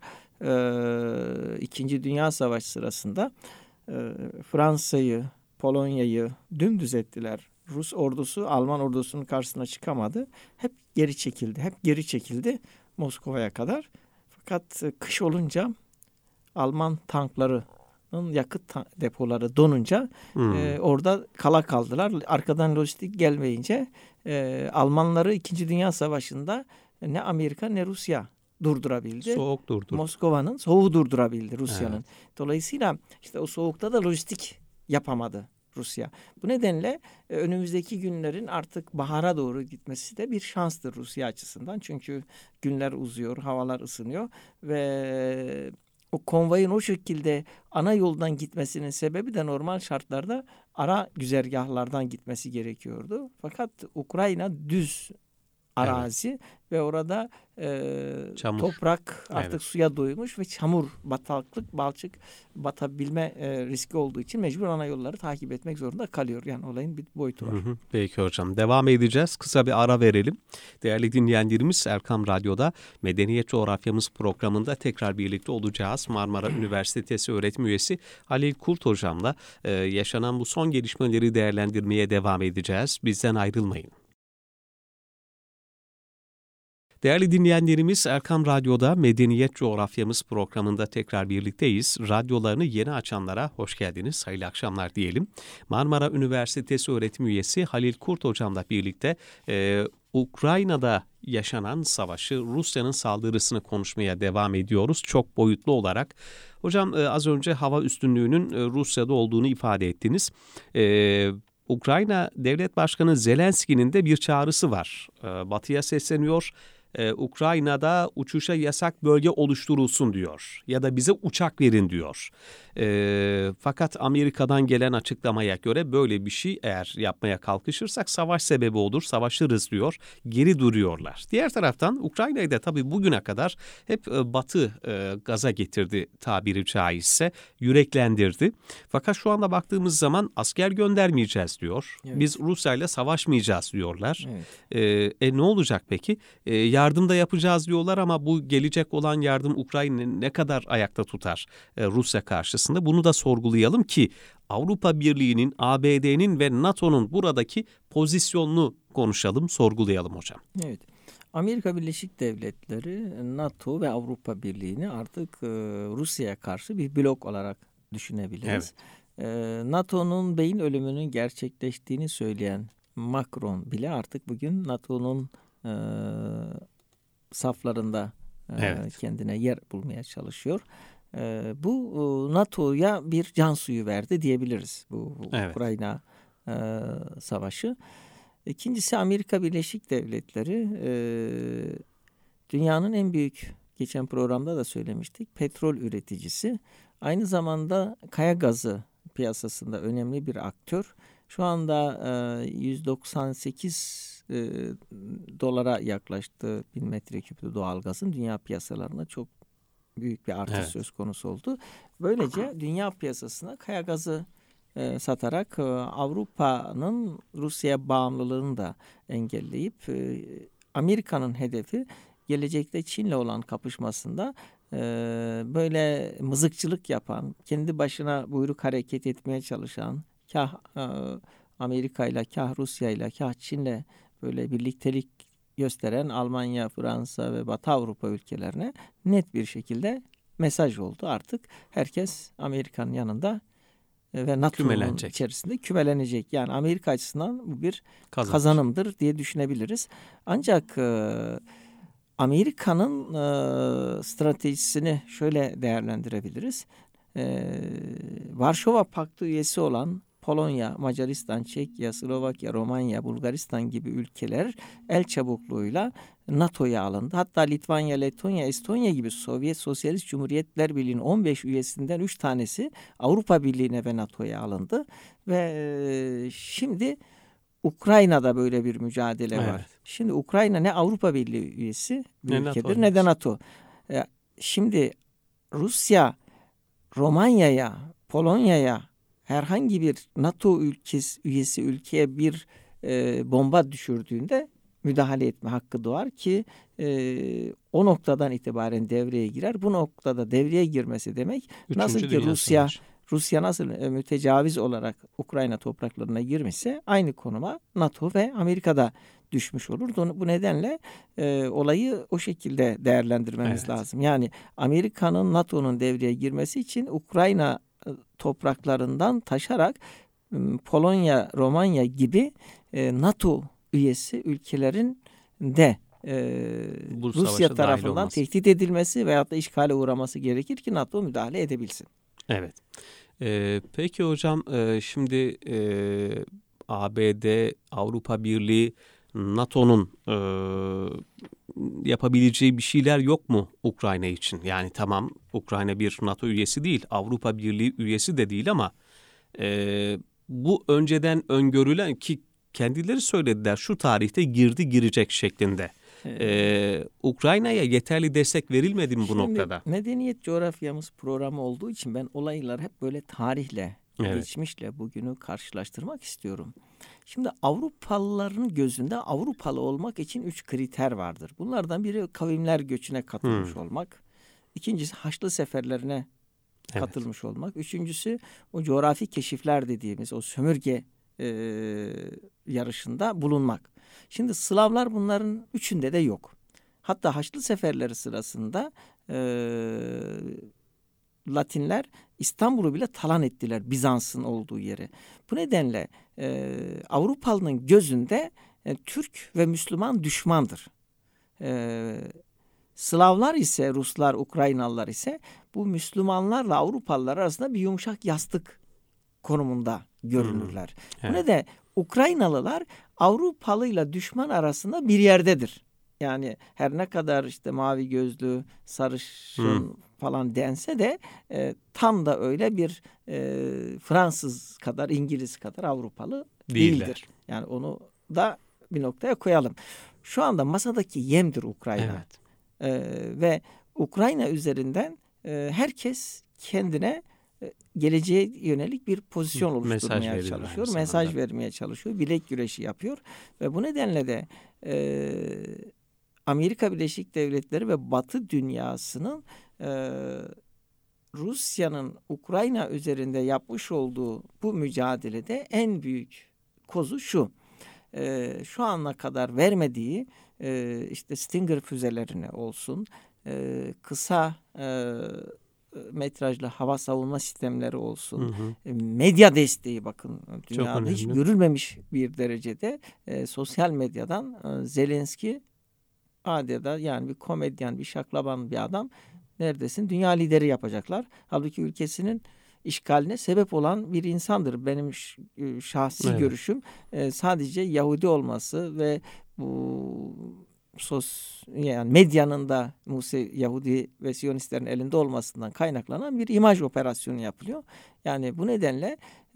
2. Dünya Savaşı sırasında Fransa'yı, Polonya'yı dümdüz ettiler. Rus ordusu Alman ordusunun karşısına çıkamadı. Hep geri çekildi Moskova'ya kadar. Fakat kış olunca Alman tanklarının yakıt depoları donunca orada kala kaldılar. Arkadan lojistik gelmeyince Almanları 2. Dünya Savaşı'nda ne Amerika ne Rusya durdurabildi. Soğuk durdurdu. Moskova'nın soğuğu durdurabildi Rusya'nın. Evet. Dolayısıyla işte o soğukta da lojistik yapamadı Rusya. Bu nedenle önümüzdeki günlerin artık bahara doğru gitmesi de bir şanstır Rusya açısından. Çünkü günler uzuyor, havalar ısınıyor ve o konvoyun o şekilde ana yoldan gitmesinin sebebi de normal şartlarda ara güzergahlardan gitmesi gerekiyordu. Fakat Ukrayna düz arazi ve orada toprak artık suya doymuş ve çamur, balçık batabilme riski olduğu için mecbur ana yolları takip etmek zorunda kalıyor. Yani olayın bir boyutu var. Peki hocam, devam edeceğiz. Kısa bir ara verelim. Değerli dinleyenlerimiz, Erkam Radyo'da Medeniyet Coğrafyamız programında tekrar birlikte olacağız. Marmara Üniversitesi öğretim üyesi Halil Kurt hocamla yaşanan bu son gelişmeleri değerlendirmeye devam edeceğiz. Bizden ayrılmayın. Değerli dinleyenlerimiz, Erkam Radyo'da Medeniyet Coğrafyamız programında tekrar birlikteyiz. Radyolarını yeni açanlara hoş geldiniz, hayırlı akşamlar diyelim. Marmara Üniversitesi öğretim üyesi Halil Kurt hocamla birlikte Ukrayna'da yaşanan savaşı, Rusya'nın saldırısını konuşmaya devam ediyoruz çok boyutlu olarak. Hocam az önce hava üstünlüğünün Rusya'da olduğunu ifade ettiniz. Ukrayna Devlet Başkanı Zelenski'nin de bir çağrısı var. Batı'ya sesleniyor. Ukrayna'da uçuşa yasak bölge oluşturulsun diyor ya da bize uçak verin diyor. Fakat Amerika'dan gelen açıklamaya göre böyle bir şey eğer yapmaya kalkışırsak savaş sebebi olur, savaşırız diyor. Geri duruyorlar. Diğer taraftan Ukrayna'yı da tabii bugüne kadar hep Batı gaza getirdi tabiri caizse, yüreklendirdi. Fakat şu anda baktığımız zaman asker göndermeyeceğiz diyor. Evet. Biz Rusya'yla savaşmayacağız diyorlar. Evet. Ne olacak peki? Yardım da yapacağız diyorlar ama bu gelecek olan yardım Ukrayna'yı ne kadar ayakta tutar Rusya karşısında? Bunu da sorgulayalım ki Avrupa Birliği'nin, ABD'nin ve NATO'nun buradaki pozisyonunu konuşalım, sorgulayalım hocam. Evet. Amerika Birleşik Devletleri, NATO ve Avrupa Birliği'ni artık Rusya'ya karşı bir blok olarak düşünebiliriz. Evet. NATO'nun beyin ölümünün gerçekleştiğini söyleyen Macron bile artık bugün NATO'nun saflarında kendine yer bulmaya çalışıyor. Bu NATO'ya bir can suyu verdi diyebiliriz bu Ukrayna savaşı. İkincisi Amerika Birleşik Devletleri dünyanın en büyük, geçen programda da söylemiştik, petrol üreticisi. Aynı zamanda kaya gazı piyasasında önemli bir aktör. Şu anda 198 dolara yaklaştı 1000 metreküplü doğalgazın dünya piyasalarına çok büyük bir artış söz konusu oldu. Böylece dünya piyasasına kaya gazı satarak Avrupa'nın Rusya'ya bağımlılığını da engelleyip Amerika'nın hedefi gelecekte Çin'le olan kapışmasında böyle mızıkçılık yapan, kendi başına buyruk hareket etmeye çalışan, kah Amerika'yla, kah Rusya'yla, kah Çin'le böyle birliktelik gösteren Almanya, Fransa ve Batı Avrupa ülkelerine net bir şekilde mesaj oldu. Artık herkes Amerika'nın yanında ve NATO'nun içerisinde kümelenecek. Yani Amerika açısından bu bir kazanımdır diye düşünebiliriz. Ancak Amerika'nın stratejisini şöyle değerlendirebiliriz. Varşova Paktı üyesi olan Polonya, Macaristan, Çekya, Slovakya, Romanya, Bulgaristan gibi ülkeler el çabukluğuyla NATO'ya alındı. Hatta Litvanya, Letonya, Estonya gibi Sovyet Sosyalist Cumhuriyetler Birliği'nin 15 üyesinden 3 tanesi Avrupa Birliği'ne ve NATO'ya alındı. Ve şimdi Ukrayna'da böyle bir mücadele var. Şimdi Ukrayna ne Avrupa Birliği üyesi bir ülkedir ne de NATO. Şimdi Rusya Romanya'ya, Polonya'ya herhangi bir NATO üyesi ülkeye bir bomba düşürdüğünde müdahale etme hakkı doğar ki o noktadan itibaren devreye girer. Bu noktada devreye girmesi demek nasıl ki Rusya nasıl mütecaviz olarak Ukrayna topraklarına girmişse aynı konuma NATO ve Amerika'da düşmüş olur. Bu nedenle olayı o şekilde değerlendirmemiz lazım. Yani Amerika'nın NATO'nun devreye girmesi için Ukrayna topraklarından taşarak Polonya, Romanya gibi NATO üyesi ülkelerin de Rusya tarafından tehdit edilmesi veyahut da işgale uğraması gerekir ki NATO müdahale edebilsin. Evet. Peki hocam şimdi ABD, Avrupa Birliği, NATO'nun yapabileceği bir şeyler yok mu Ukrayna için? Yani tamam Ukrayna bir NATO üyesi değil, Avrupa Birliği üyesi de değil ama bu önceden öngörülen ki kendileri söylediler şu tarihte girecek şeklinde. Ukrayna'ya yeterli destek verilmedi mi bu noktada? Medeniyet coğrafyamız programı olduğu için ben olaylar hep böyle tarihle, geçmişle bugünü karşılaştırmak istiyorum. Şimdi Avrupalıların gözünde Avrupalı olmak için 3 kriter vardır. Bunlardan biri kavimler göçüne katılmış olmak. İkincisi Haçlı seferlerine katılmış olmak. Üçüncüsü o coğrafi keşifler dediğimiz o sömürge yarışında bulunmak. Şimdi Slavlar bunların üçünde de yok. Hatta Haçlı seferleri sırasında Latinler İstanbul'u bile talan ettiler Bizans'ın olduğu yeri. Bu nedenle Avrupalı'nın gözünde Türk ve Müslüman düşmandır. Slavlar ise Ruslar, Ukraynalılar ise bu Müslümanlarla Avrupalılar arasında bir yumuşak yastık konumunda görünürler. Bu nedenle Ukraynalılar Avrupalıyla düşman arasında bir yerdedir. Yani her ne kadar işte mavi gözlü, sarışın falan dense de tam da öyle bir Fransız kadar, İngiliz kadar Avrupalı değildir. Yani onu da bir noktaya koyalım. Şu anda masadaki yemdir Ukrayna. Ve Ukrayna üzerinden herkes kendine geleceğe yönelik bir pozisyon oluşturmaya çalışıyor. Mesaj vermeye çalışıyor. Bilek güreşi yapıyor. Ve bu nedenle de Amerika Birleşik Devletleri ve Batı dünyasının Rusya'nın Ukrayna üzerinde yapmış olduğu bu mücadelede en büyük kozu şu. Şu ana kadar vermediği işte Stinger füzelerini olsun, kısa metrajlı hava savunma sistemleri olsun, medya desteği bakın dünyada hiç görülmemiş bir derecede sosyal medyadan Zelenski adeta yani bir komedyen, bir şaklaban bir adam neredesin? Dünya lideri yapacaklar. Halbuki ülkesinin işgaline sebep olan bir insandır. Benim şahsi görüşüm sadece Yahudi olması ve bu yani medyanın da Yahudi ve Siyonistlerin elinde olmasından kaynaklanan bir imaj operasyonu yapılıyor. Yani bu nedenle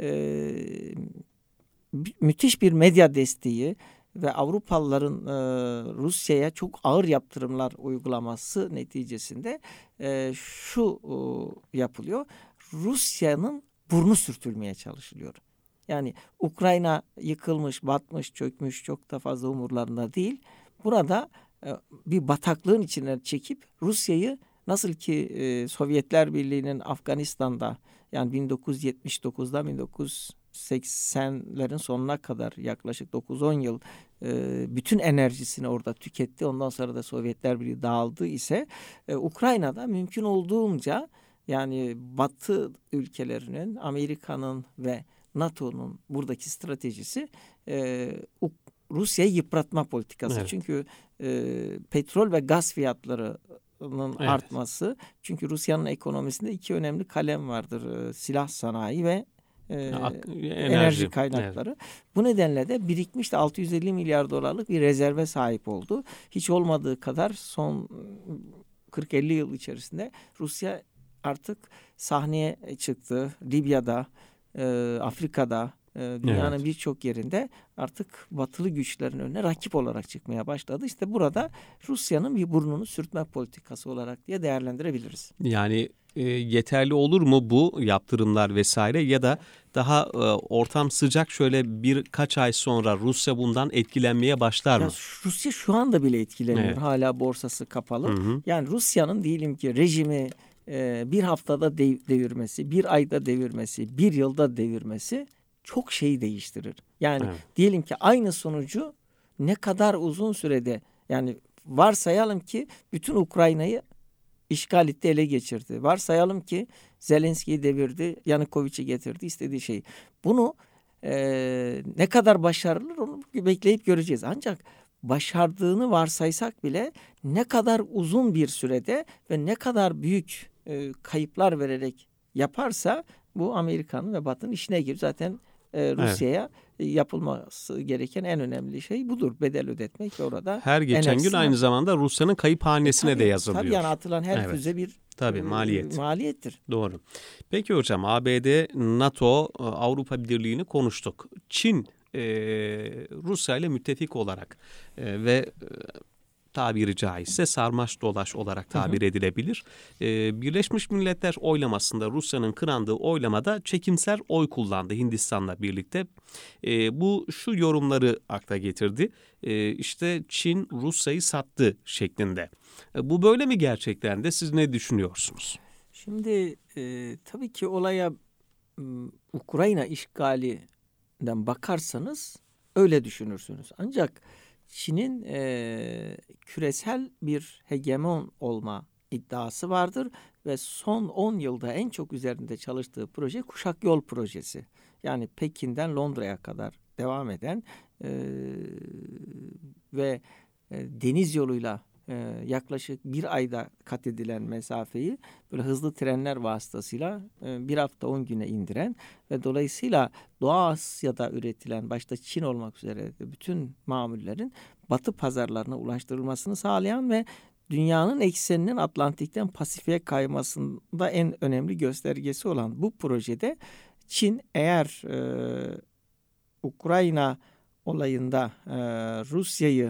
müthiş bir medya desteği ve Avrupalıların Rusya'ya çok ağır yaptırımlar uygulaması neticesinde şu yapılıyor. Rusya'nın burnu sürtülmeye çalışılıyor. Yani Ukrayna yıkılmış, batmış, çökmüş, çok da fazla umurlarında değil. Burada bir bataklığın içine çekip Rusya'yı, nasıl ki Sovyetler Birliği'nin Afganistan'da, yani 1979'da 1980'lerin sonuna kadar yaklaşık 9-10 yıl bütün enerjisini orada tüketti. Ondan sonra da Sovyetler Birliği dağıldı ise Ukrayna'da mümkün olduğunca, yani Batı ülkelerinin, Amerika'nın ve NATO'nun buradaki stratejisi Rusya'yı yıpratma politikası. Evet. Çünkü petrol ve gaz fiyatlarının artması. Çünkü Rusya'nın ekonomisinde iki önemli kalem vardır. Silah sanayi ve enerji kaynakları. Evet. Bu nedenle de birikmiş de 650 milyar dolarlık bir rezerve sahip oldu. Hiç olmadığı kadar son 40-50 yıl içerisinde Rusya artık sahneye çıktı. Libya'da, Afrika'da, dünyanın birçok yerinde artık batılı güçlerin önüne rakip olarak çıkmaya başladı. İşte burada Rusya'nın bir burnunu sürtme politikası olarak diye değerlendirebiliriz. Yani yeterli olur mu bu yaptırımlar vesaire, ya da daha ortam sıcak, şöyle birkaç ay sonra Rusya bundan etkilenmeye başlar mı? Rusya şu anda bile etkileniyor. Evet. Hala borsası kapalı. Hı. Yani Rusya'nın diyelim ki rejimi bir haftada devirmesi, bir ayda devirmesi, bir yılda devirmesi çok şeyi değiştirir. Yani diyelim ki aynı sonucu ne kadar uzun sürede, yani varsayalım ki bütün Ukrayna'yı işgal etti, ele geçirdi. Varsayalım ki Zelenski'yi devirdi, Yanukovych'i getirdi, istediği şeyi. Bunu ne kadar başarılır onu bekleyip göreceğiz. Ancak başardığını varsaysak bile ne kadar uzun bir sürede ve ne kadar büyük kayıplar vererek yaparsa bu Amerika'nın ve Batı'nın işine gelir. Zaten Rusya'ya yapılması gereken en önemli şey budur. Bedel ödetmek ve orada her geçen gün aynı zamanda Rusya'nın kayıp hanesine de yazılıyor. Tabii, yani atılan her füze bir maliyettir. Doğru. Peki hocam, ABD, NATO, Avrupa Birliği'ni konuştuk. Çin Rusya ile müttefik olarak ve tabiri caizse sarmaş dolaş olarak tabir edilebilir. Birleşmiş Milletler oylamasında, Rusya'nın kırandığı oylamada çekimser oy kullandı Hindistan'la birlikte. Bu şu yorumları akla getirdi. İşte Çin Rusya'yı sattı şeklinde. Bu böyle mi gerçekten de? Siz ne düşünüyorsunuz? Şimdi tabii ki olaya Ukrayna işgalinden bakarsanız öyle düşünürsünüz. Ancak Çin'in küresel bir hegemon olma iddiası vardır ve son 10 yılda en çok üzerinde çalıştığı proje Kuşak Yol projesi. Yani Pekin'den Londra'ya kadar devam eden ve deniz yoluyla yaklaşık bir ayda kat edilen mesafeyi böyle hızlı trenler vasıtasıyla bir hafta 10 güne indiren ve dolayısıyla Doğu Asya'da üretilen, başta Çin olmak üzere bütün mamullerin Batı pazarlarına ulaştırılmasını sağlayan ve dünyanın ekseninin Atlantik'ten Pasifik'e kaymasında en önemli göstergesi olan bu projede Çin eğer Ukrayna olayında Rusya'yı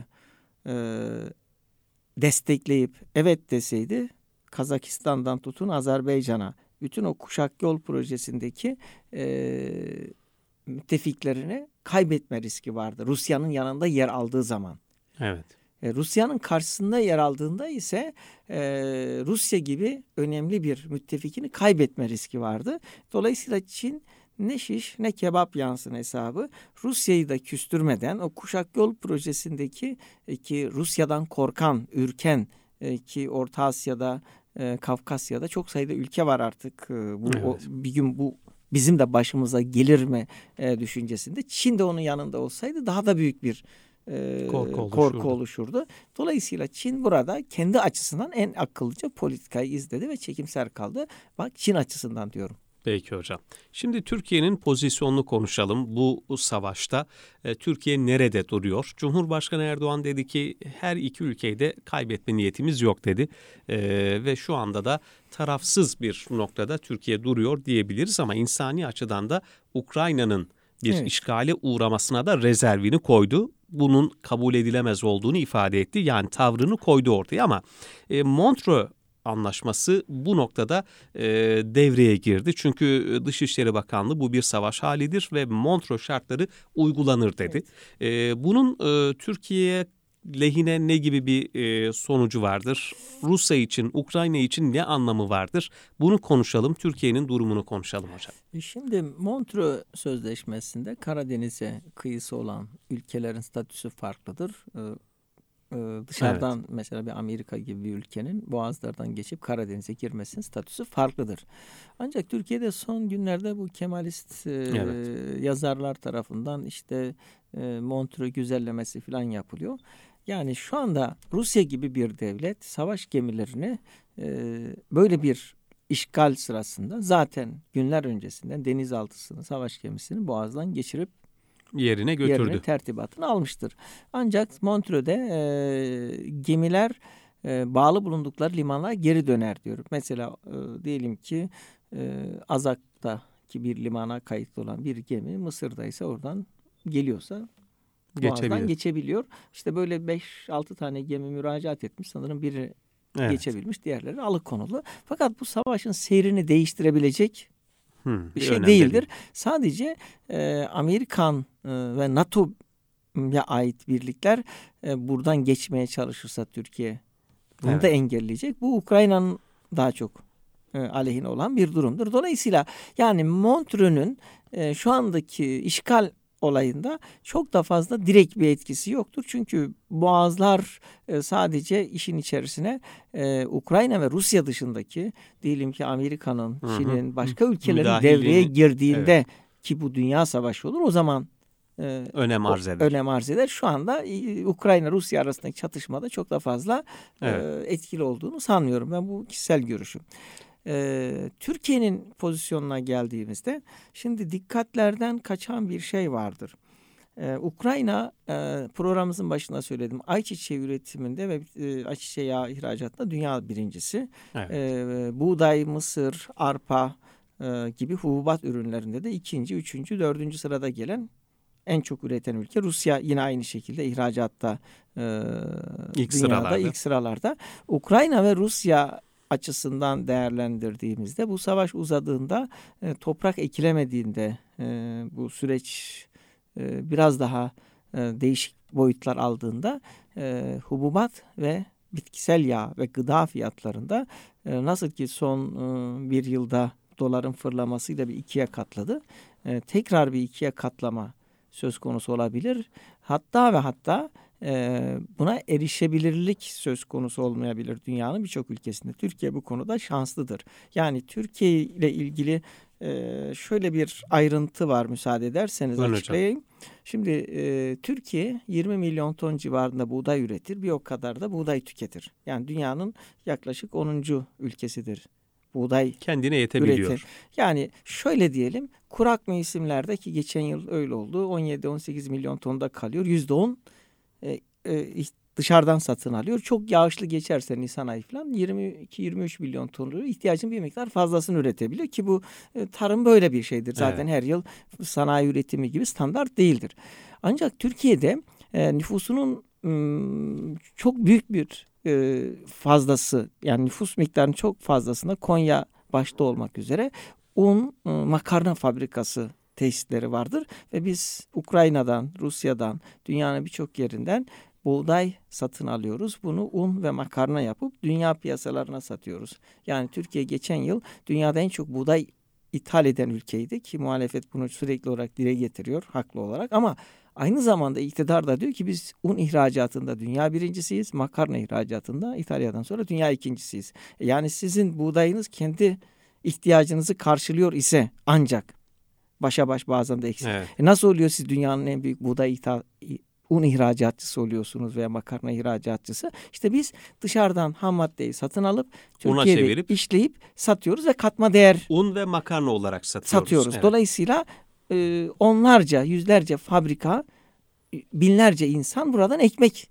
destekleyip evet deseydi, Kazakistan'dan tutun Azerbaycan'a bütün o Kuşak Yol projesindeki müttefiklerini kaybetme riski vardı. Rusya'nın yanında yer aldığı zaman. Evet. Rusya'nın karşısında yer aldığında ise Rusya gibi önemli bir müttefikini kaybetme riski vardı. Dolayısıyla Çin ne şiş ne kebap yansın hesabı, Rusya'yı da küstürmeden o Kuşak Yol projesindeki ki Rusya'dan korkan, ürken ki Orta Asya'da, Kafkasya'da çok sayıda ülke var artık. Bir gün bu bizim de başımıza gelir mi düşüncesinde. Çin de onun yanında olsaydı daha da büyük bir korku oluşurdu. Dolayısıyla Çin burada kendi açısından en akıllıca politikayı izledi ve çekimser kaldı. Bak, Çin açısından diyorum. Peki hocam. Şimdi Türkiye'nin pozisyonunu konuşalım. Bu savaşta Türkiye nerede duruyor? Cumhurbaşkanı Erdoğan dedi ki her iki ülkeyi de kaybetme niyetimiz yok dedi. Ve şu anda da tarafsız bir noktada Türkiye duruyor diyebiliriz, ama insani açıdan da Ukrayna'nın bir işgale uğramasına da rezervini koydu. Bunun kabul edilemez olduğunu ifade etti. Yani tavrını koydu ortaya, ama Montreux Anlaşması bu noktada devreye girdi. Çünkü Dışişleri Bakanlığı bu bir savaş halidir ve Montreux şartları uygulanır dedi. Evet. Bunun Türkiye'ye lehine ne gibi bir sonucu vardır? Rusya için, Ukrayna için ne anlamı vardır? Bunu konuşalım. Türkiye'nin durumunu konuşalım hocam. Şimdi Montreux Sözleşmesi'nde Karadeniz'e kıyısı olan ülkelerin statüsü farklıdır. Dışarıdan mesela bir Amerika gibi bir ülkenin boğazlardan geçip Karadeniz'e girmesinin statüsü farklıdır. Ancak Türkiye'de son günlerde bu Kemalist yazarlar tarafından işte Montreux güzellemesi falan yapılıyor. Yani şu anda Rusya gibi bir devlet savaş gemilerini böyle bir işgal sırasında zaten günler öncesinden denizaltısını, savaş gemisini boğazdan geçirip Yerine götürdü. yerine tertibatını almıştır. Ancak Montreux'de gemiler bağlı bulundukları limanlara geri döner diyor. Mesela diyelim ki Azak'taki bir limana kayıtlı olan bir gemi Mısır'da ise oradan geliyorsa boğazdan geçebiliyor. İşte böyle 5-6 tane gemi müracaat etmiş. Sanırım biri geçebilmiş. Diğerleri alıkonulu. Fakat bu savaşın seyrini değiştirebilecek bir şey değildir. Değil. Sadece Amerikan ve NATO'ya ait birlikler buradan geçmeye çalışırsa Türkiye bunu da engelleyecek. Bu Ukrayna'nın daha çok aleyhine olan bir durumdur. Dolayısıyla yani Montreux'ün şu andaki işgal olayında çok da fazla direkt bir etkisi yoktur. Çünkü boğazlar sadece işin içerisine Ukrayna ve Rusya dışındaki diyelim ki Amerika'nın, Çin'in, başka ülkelerin devreye girdiğinde ki bu dünya savaşı olur o zaman önem arz eder. Şu anda Ukrayna-Rusya arasındaki çatışmada çok da fazla etkili olduğunu sanmıyorum. Ben bu kişisel görüşüm. Türkiye'nin pozisyonuna geldiğimizde şimdi dikkatlerden kaçan bir şey vardır. Ukrayna programımızın başında söyledim. Ayçiçeği üretiminde ve ayçiçeği yağı ihracatında dünya birincisi. Buğday, mısır, arpa gibi hububat ürünlerinde de 2., 3., 4. sırada gelen en çok üreten ülke. Rusya yine aynı şekilde ihracatta dünyada ilk sıralarda. Ukrayna ve Rusya açısından değerlendirdiğimizde bu savaş uzadığında toprak ekilemediğinde bu süreç biraz daha değişik boyutlar aldığında hububat ve bitkisel yağ ve gıda fiyatlarında nasıl ki son bir yılda doların fırlamasıyla bir 2'ye katladı. Tekrar bir 2'ye katlama söz konusu olabilir. Hatta buna erişebilirlik söz konusu olmayabilir dünyanın birçok ülkesinde. Türkiye bu konuda şanslıdır. Yani Türkiye ile ilgili şöyle bir ayrıntı var, müsaade ederseniz açıklayayım. Şimdi Türkiye 20 milyon ton civarında buğday üretir. Bir o kadar da buğday tüketir. Yani dünyanın yaklaşık 10. ülkesidir. Buğday kendine yetebiliyor. Üretir. Yani şöyle diyelim, kurak mevsimlerde ki geçen yıl öyle oldu. 17-18 milyon tonda kalıyor. %10 dışarıdan satın alıyor. Çok yağışlı geçerse Nisan ayı falan 22-23 milyon ton ihtiyacın bir miktar fazlasını üretebiliyor ki bu tarım böyle bir şeydir. Zaten her yıl sanayi üretimi gibi standart değildir. Ancak Türkiye'de nüfusunun çok büyük bir fazlası, yani nüfus miktarının çok fazlasında Konya başta olmak üzere makarna fabrikası tesisleri vardır ve biz Ukrayna'dan, Rusya'dan, dünyanın birçok yerinden buğday satın alıyoruz. Bunu un ve makarna yapıp dünya piyasalarına satıyoruz. Yani Türkiye geçen yıl dünyada en çok buğday ithal eden ülkeydi ki muhalefet bunu sürekli olarak dile getiriyor haklı olarak, ama aynı zamanda iktidar da diyor ki biz un ihracatında dünya birincisiyiz, makarna ihracatında İtalya'dan sonra dünya ikincisiyiz. Yani sizin buğdayınız kendi ihtiyacınızı karşılıyor ise ancak başa baş bazen de eksik. Nasıl oluyor siz dünyanın en büyük un ihracatçısı oluyorsunuz veya makarna ihracatçısı? İşte biz dışarıdan ham maddeyi satın alıp Türkiye'de işleyip satıyoruz ve katma değer un ve makarna olarak satıyoruz. Dolayısıyla onlarca, yüzlerce fabrika, binlerce insan buradan ekmek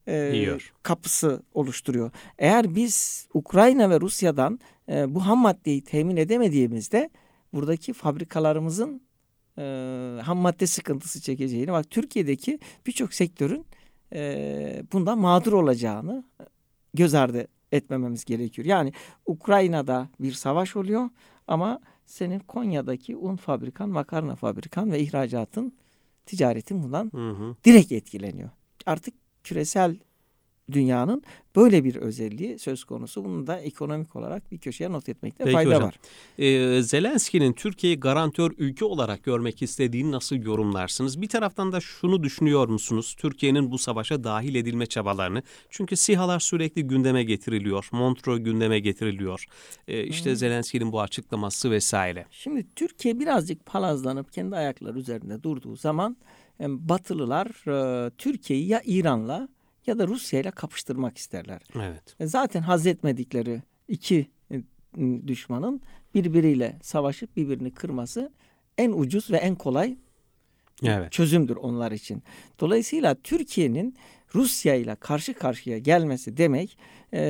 kapısı oluşturuyor. Eğer biz Ukrayna ve Rusya'dan bu ham maddeyi temin edemediğimizde buradaki fabrikalarımızın ham madde sıkıntısı çekeceğini, bak Türkiye'deki birçok sektörün bundan mağdur olacağını göz ardı etmememiz gerekiyor. Yani Ukrayna'da bir savaş oluyor ama senin Konya'daki un fabrikan, makarna fabrikan ve ihracatın, ticaretin bundan direkt etkileniyor. Artık küresel dünyanın böyle bir özelliği söz konusu. Bunu da ekonomik olarak bir köşeye not etmekte fayda var. Zelenski'nin Türkiye'yi garantör ülke olarak görmek istediğini nasıl yorumlarsınız? Bir taraftan da şunu düşünüyor musunuz? Türkiye'nin bu savaşa dahil edilme çabalarını. Çünkü SİHA'lar sürekli gündeme getiriliyor. Montreux gündeme getiriliyor. İşte Zelenski'nin bu açıklaması vesaire. Şimdi Türkiye birazcık palazlanıp kendi ayakları üzerinde durduğu zaman Batılılar Türkiye'yi ya İran'la ya da Rusya ile kapıştırmak isterler. Evet. Zaten haz etmedikleri iki düşmanın birbiriyle savaşıp birbirini kırması en ucuz ve en kolay çözümdür onlar için. Dolayısıyla Türkiye'nin Rusya ile karşı karşıya gelmesi demek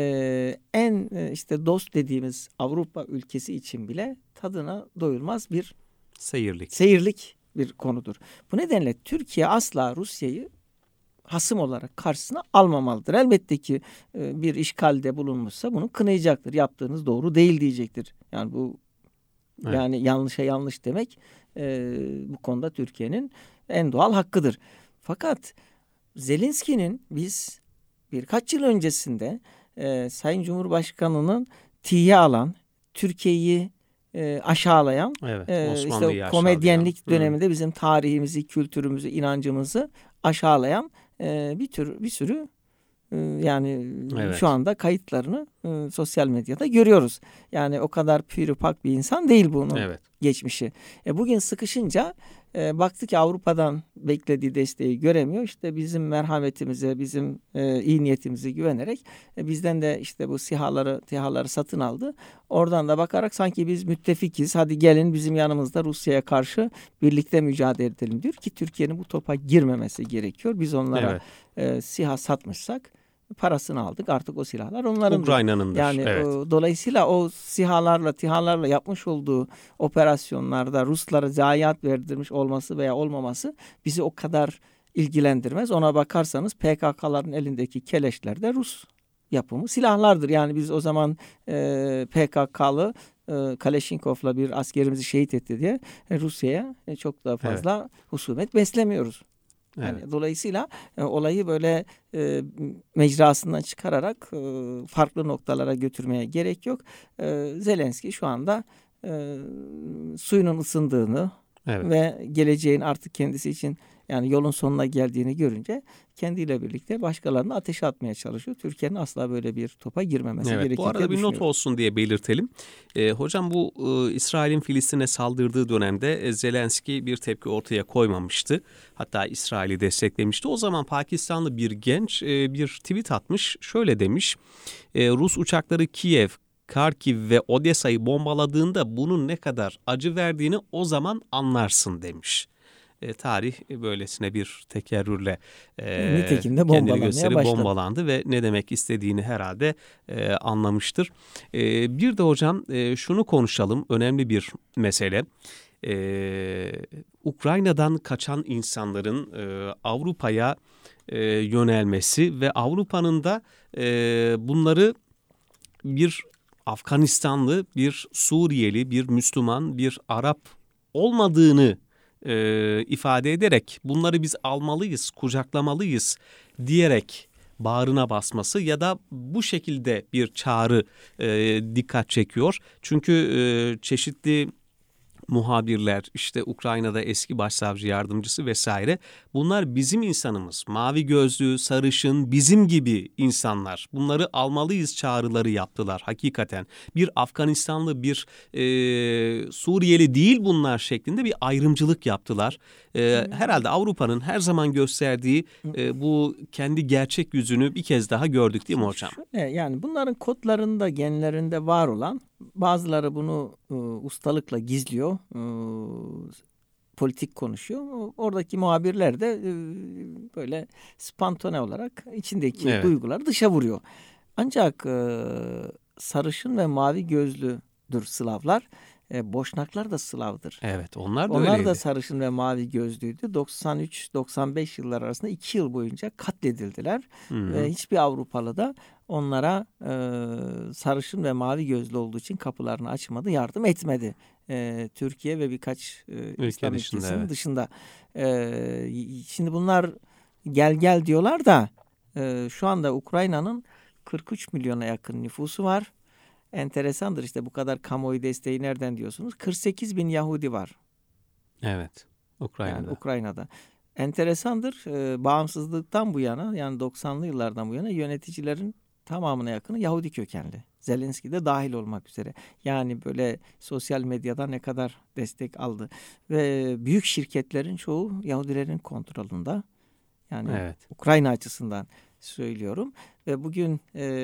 en işte dost dediğimiz Avrupa ülkesi için bile tadına doyulmaz bir seyirlik bir konudur. Bu nedenle Türkiye asla Rusya'yı hasım olarak karşısına almamalıdır. Elbette ki bir işgalde bulunmuşsa bunu kınayacaktır. Yaptığınız doğru değil diyecektir. Yani bu yani yanlışa yanlış demek bu konuda Türkiye'nin en doğal hakkıdır. Fakat Zelenski'nin biz birkaç yıl öncesinde Sayın Cumhurbaşkanı'nın tiye alan, Türkiye'yi aşağılayan, işte komedyenlik döneminde bizim tarihimizi, kültürümüzü, inancımızı aşağılayan bir sürü yani şu anda kayıtlarını sosyal medyada görüyoruz. Yani o kadar pürüpak bir insan değil bunun geçmişi. Bugün sıkışınca baktı ki Avrupa'dan beklediği desteği göremiyor. İşte bizim merhametimize, bizim iyi niyetimize güvenerek bizden de işte bu SİHA'ları satın aldı. Oradan da bakarak sanki biz müttefikiz. Hadi gelin bizim yanımızda Rusya'ya karşı birlikte mücadele edelim diyor ki Türkiye'nin bu topa girmemesi gerekiyor. Biz onlara SİHA satmışsak parasını aldık. Artık o silahlar onların. Ukrayna'nındır. Yani dolayısıyla o TİHA'larla yapmış olduğu operasyonlarda Ruslara zayiat verdirmiş olması veya olmaması bizi o kadar ilgilendirmez. Ona bakarsanız PKK'ların elindeki keleşler de Rus yapımı silahlardır. Yani biz o zaman PKK'lı Kaleşinkov'la bir askerimizi şehit etti diye Rusya'ya çok daha fazla husumet beslemiyoruz. Yani dolayısıyla olayı böyle mecrasından çıkararak farklı noktalara götürmeye gerek yok. Zelenski şu anda suyunun ısındığını ve geleceğin artık kendisi için yani yolun sonuna geldiğini görünce kendiyle birlikte başkalarını ateşe atmaya çalışıyor. Türkiye'nin asla böyle bir topa girmemesi gerekiyor. Bu arada bir not olsun diye belirtelim. Hocam bu İsrail'in Filistin'e saldırdığı dönemde Zelenski bir tepki ortaya koymamıştı. Hatta İsrail'i desteklemişti. O zaman Pakistanlı bir genç bir tweet atmış. Şöyle demiş. Rus uçakları Kiev, Kharkiv ve Odessa'yı bombaladığında bunun ne kadar acı verdiğini o zaman anlarsın demiş. Tarih böylesine bir tekerrürle kendini gösterip bombalandı ve ne demek istediğini herhalde anlamıştır. Bir de hocam şunu konuşalım, önemli bir mesele. Ukrayna'dan kaçan insanların Avrupa'ya yönelmesi ve Avrupa'nın da bunları bir Afganistanlı, bir Suriyeli, bir Müslüman, bir Arap olmadığını ifade ederek bunları biz almalıyız, kucaklamalıyız diyerek bağrına basması ya da bu şekilde bir çağrı dikkat çekiyor. Çünkü çeşitli muhabirler, işte Ukrayna'da eski başsavcı yardımcısı vesaire, bunlar bizim insanımız. Mavi gözlü, sarışın, bizim gibi insanlar. Bunları almalıyız çağrıları yaptılar hakikaten. Bir Afganistanlı, bir Suriyeli değil bunlar şeklinde bir ayrımcılık yaptılar. Herhalde Avrupa'nın her zaman gösterdiği bu kendi gerçek yüzünü bir kez daha gördük değil mi hocam? Yani bunların kodlarında, genlerinde var olan, bazıları bunu ustalıkla gizliyor, politik konuşuyor. Oradaki muhabirler de böyle spontane olarak içindeki duyguları dışa vuruyor. Ancak sarışın ve mavi gözlüdür Slavlar. Boşnaklar da Slav'dır. Evet, onlar da Onlar öyleydi. da sarışın ve mavi gözlüydü. 93-95 yıllar arasında 2 yıl boyunca katledildiler. Ve hiçbir Avrupalı da onlara sarışın ve mavi gözlü olduğu için kapılarını açmadı, yardım etmedi. Türkiye ve birkaç İslam ülkesinin dışında. Şimdi bunlar gel diyorlar da şu anda Ukrayna'nın 43 milyona yakın nüfusu var. Enteresandır işte, bu kadar kamuoyu desteği nereden diyorsunuz? 48 bin Yahudi var. Evet, Ukrayna'da. Yani Ukrayna'da. Enteresandır. Bağımsızlıktan bu yana, yani 90'lı yıllardan bu yana yöneticilerin tamamına yakını Yahudi kökenli. Zelenski de dahil olmak üzere. Yani böyle sosyal medyada ne kadar destek aldı. Ve büyük şirketlerin çoğu Yahudilerin kontrolünde. Yani Ukrayna açısından söylüyorum. Ve bugün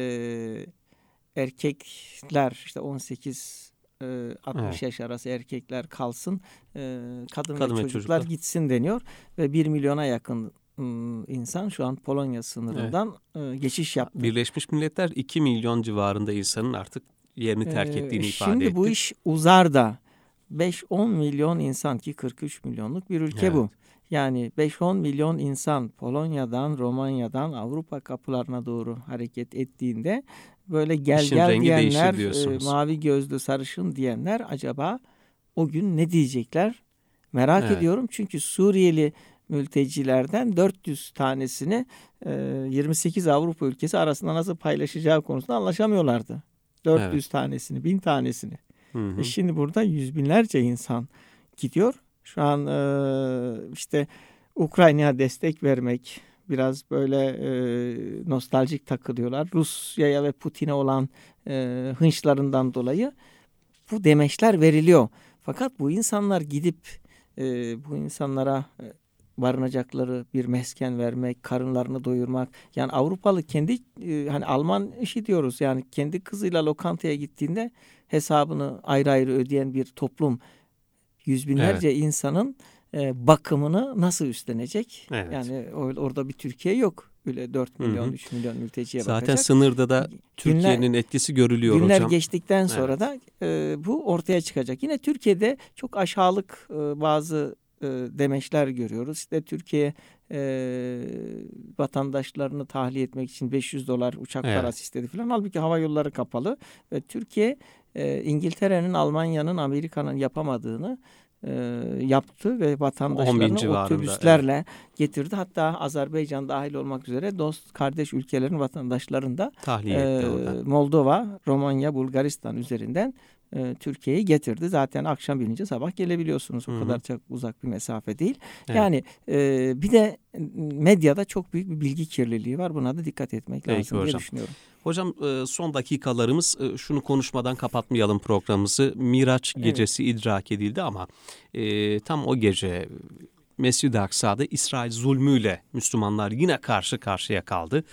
erkekler işte 18-60 yaş arası erkekler kalsın, kadın ve çocuklar gitsin deniyor. Ve 1 milyona yakın insan şu an Polonya sınırından geçiş yaptı. Birleşmiş Milletler 2 milyon civarında insanın artık yerini terk ettiğini ifade etti. Şimdi bu iş uzar da 5-10 milyon insan, ki 43 milyonluk bir ülke bu. Yani 5-10 milyon insan Polonya'dan, Romanya'dan Avrupa kapılarına doğru hareket ettiğinde böyle gel diyenler, mavi gözlü sarışın diyenler acaba o gün ne diyecekler? Merak ediyorum. Çünkü Suriyeli mültecilerden 400 tanesini 28 Avrupa ülkesi arasında nasıl paylaşacağı konusunda anlaşamıyorlardı. 400 tanesini, 1000 tanesini. Şimdi burada yüz binlerce insan gidiyor. Şu an işte Ukrayna'ya destek vermek, biraz böyle nostaljik takılıyorlar. Rusya'ya ve Putin'e olan hınçlarından dolayı bu demeçler veriliyor. Fakat bu insanlar gidip bu insanlara barınacakları bir mesken vermek, karınlarını doyurmak. Yani Avrupalı kendi hani Alman işi diyoruz. Yani kendi kızıyla lokantaya gittiğinde hesabını ayrı ayrı ödeyen bir toplum. Yüz binlerce insanın bakımını nasıl üstlenecek? Yani orada bir Türkiye yok. Öyle 4 milyon, 3 milyon mülteciye bakacak. Zaten sınırda da Türkiye'nin etkisi görülüyor hocam. Günler geçtikten sonra da bu ortaya çıkacak. Yine Türkiye'de çok aşağılık bazı demeçler görüyoruz. İşte Türkiye vatandaşlarını tahliye etmek için $500 uçak parası istedi falan. Halbuki hava yolları kapalı ve Türkiye İngiltere'nin, Almanya'nın, Amerika'nın yapamadığını yaptı ve vatandaşlarını otobüslerle getirdi. Hatta Azerbaycan dahil olmak üzere dost kardeş ülkelerin vatandaşlarını da Moldova, Romanya, Bulgaristan üzerinden Türkiye'ye getirdi. Zaten akşam binince sabah gelebiliyorsunuz. O kadar çok uzak bir mesafe değil. Yani bir de medyada çok büyük bir bilgi kirliliği var. Buna da dikkat etmek lazım diye düşünüyorum. Hocam son dakikalarımız, şunu konuşmadan kapatmayalım programımızı. Miraç gecesi idrak edildi ama tam o gece Mescid-i Aksa'da İsrail zulmüyle Müslümanlar yine karşı karşıya kaldı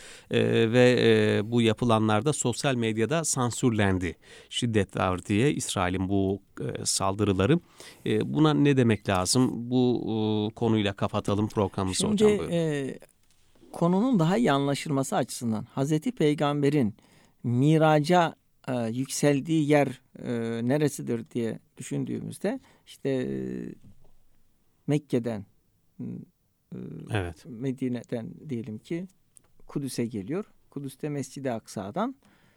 ve bu yapılanlar da sosyal medyada sansürlendi. Şiddet var diye İsrail'in bu saldırıları. Buna ne demek lazım? Bu konuyla kapatalım programımızı hocam. Şimdi konunun daha iyi anlaşılması açısından Hazreti Peygamber'in miraca yükseldiği yer neresidir diye düşündüğümüzde işte Mekke'den Medine'den diyelim ki Kudüs'e geliyor. Kudüs'te Mescid-i Aksa'dan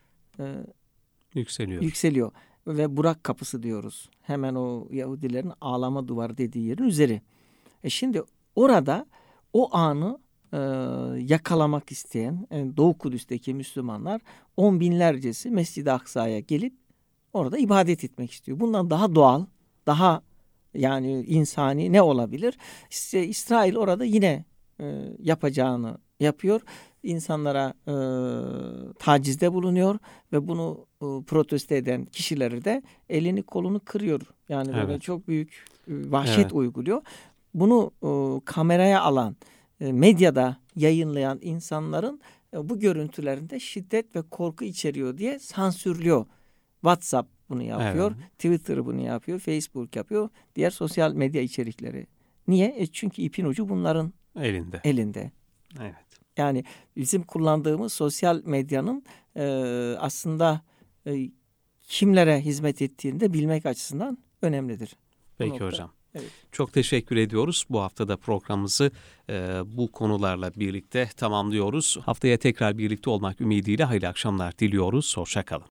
yükseliyor. Ve Burak kapısı diyoruz. Hemen o Yahudilerin ağlama duvarı dediği yerin üzeri. Şimdi orada o anı yakalamak isteyen Doğu Kudüs'teki Müslümanlar 10 binlercesi Mescid-i Aksa'ya gelip orada ibadet etmek istiyor. Bundan daha doğal, daha yani insani ne olabilir? İşte İsrail orada yine yapacağını yapıyor. İnsanlara tacizde bulunuyor ve bunu protesto eden kişileri de elini kolunu kırıyor. Yani böyle çok büyük vahşet uyguluyor. Bunu kameraya alan, medyada yayınlayan insanların bu görüntülerinde şiddet ve korku içeriyor diye sansürlüyor. WhatsApp bunu yapıyor, Twitter bunu yapıyor, Facebook yapıyor, diğer sosyal medya içerikleri. Niye? Çünkü ipin ucu bunların elinde. Evet. Yani bizim kullandığımız sosyal medyanın aslında kimlere hizmet ettiğini de bilmek açısından önemlidir. Peki hocam. Evet. Çok teşekkür ediyoruz. Bu hafta da programımızı bu konularla birlikte tamamlıyoruz. Haftaya tekrar birlikte olmak ümidiyle hayırlı akşamlar diliyoruz. Hoşça kalın.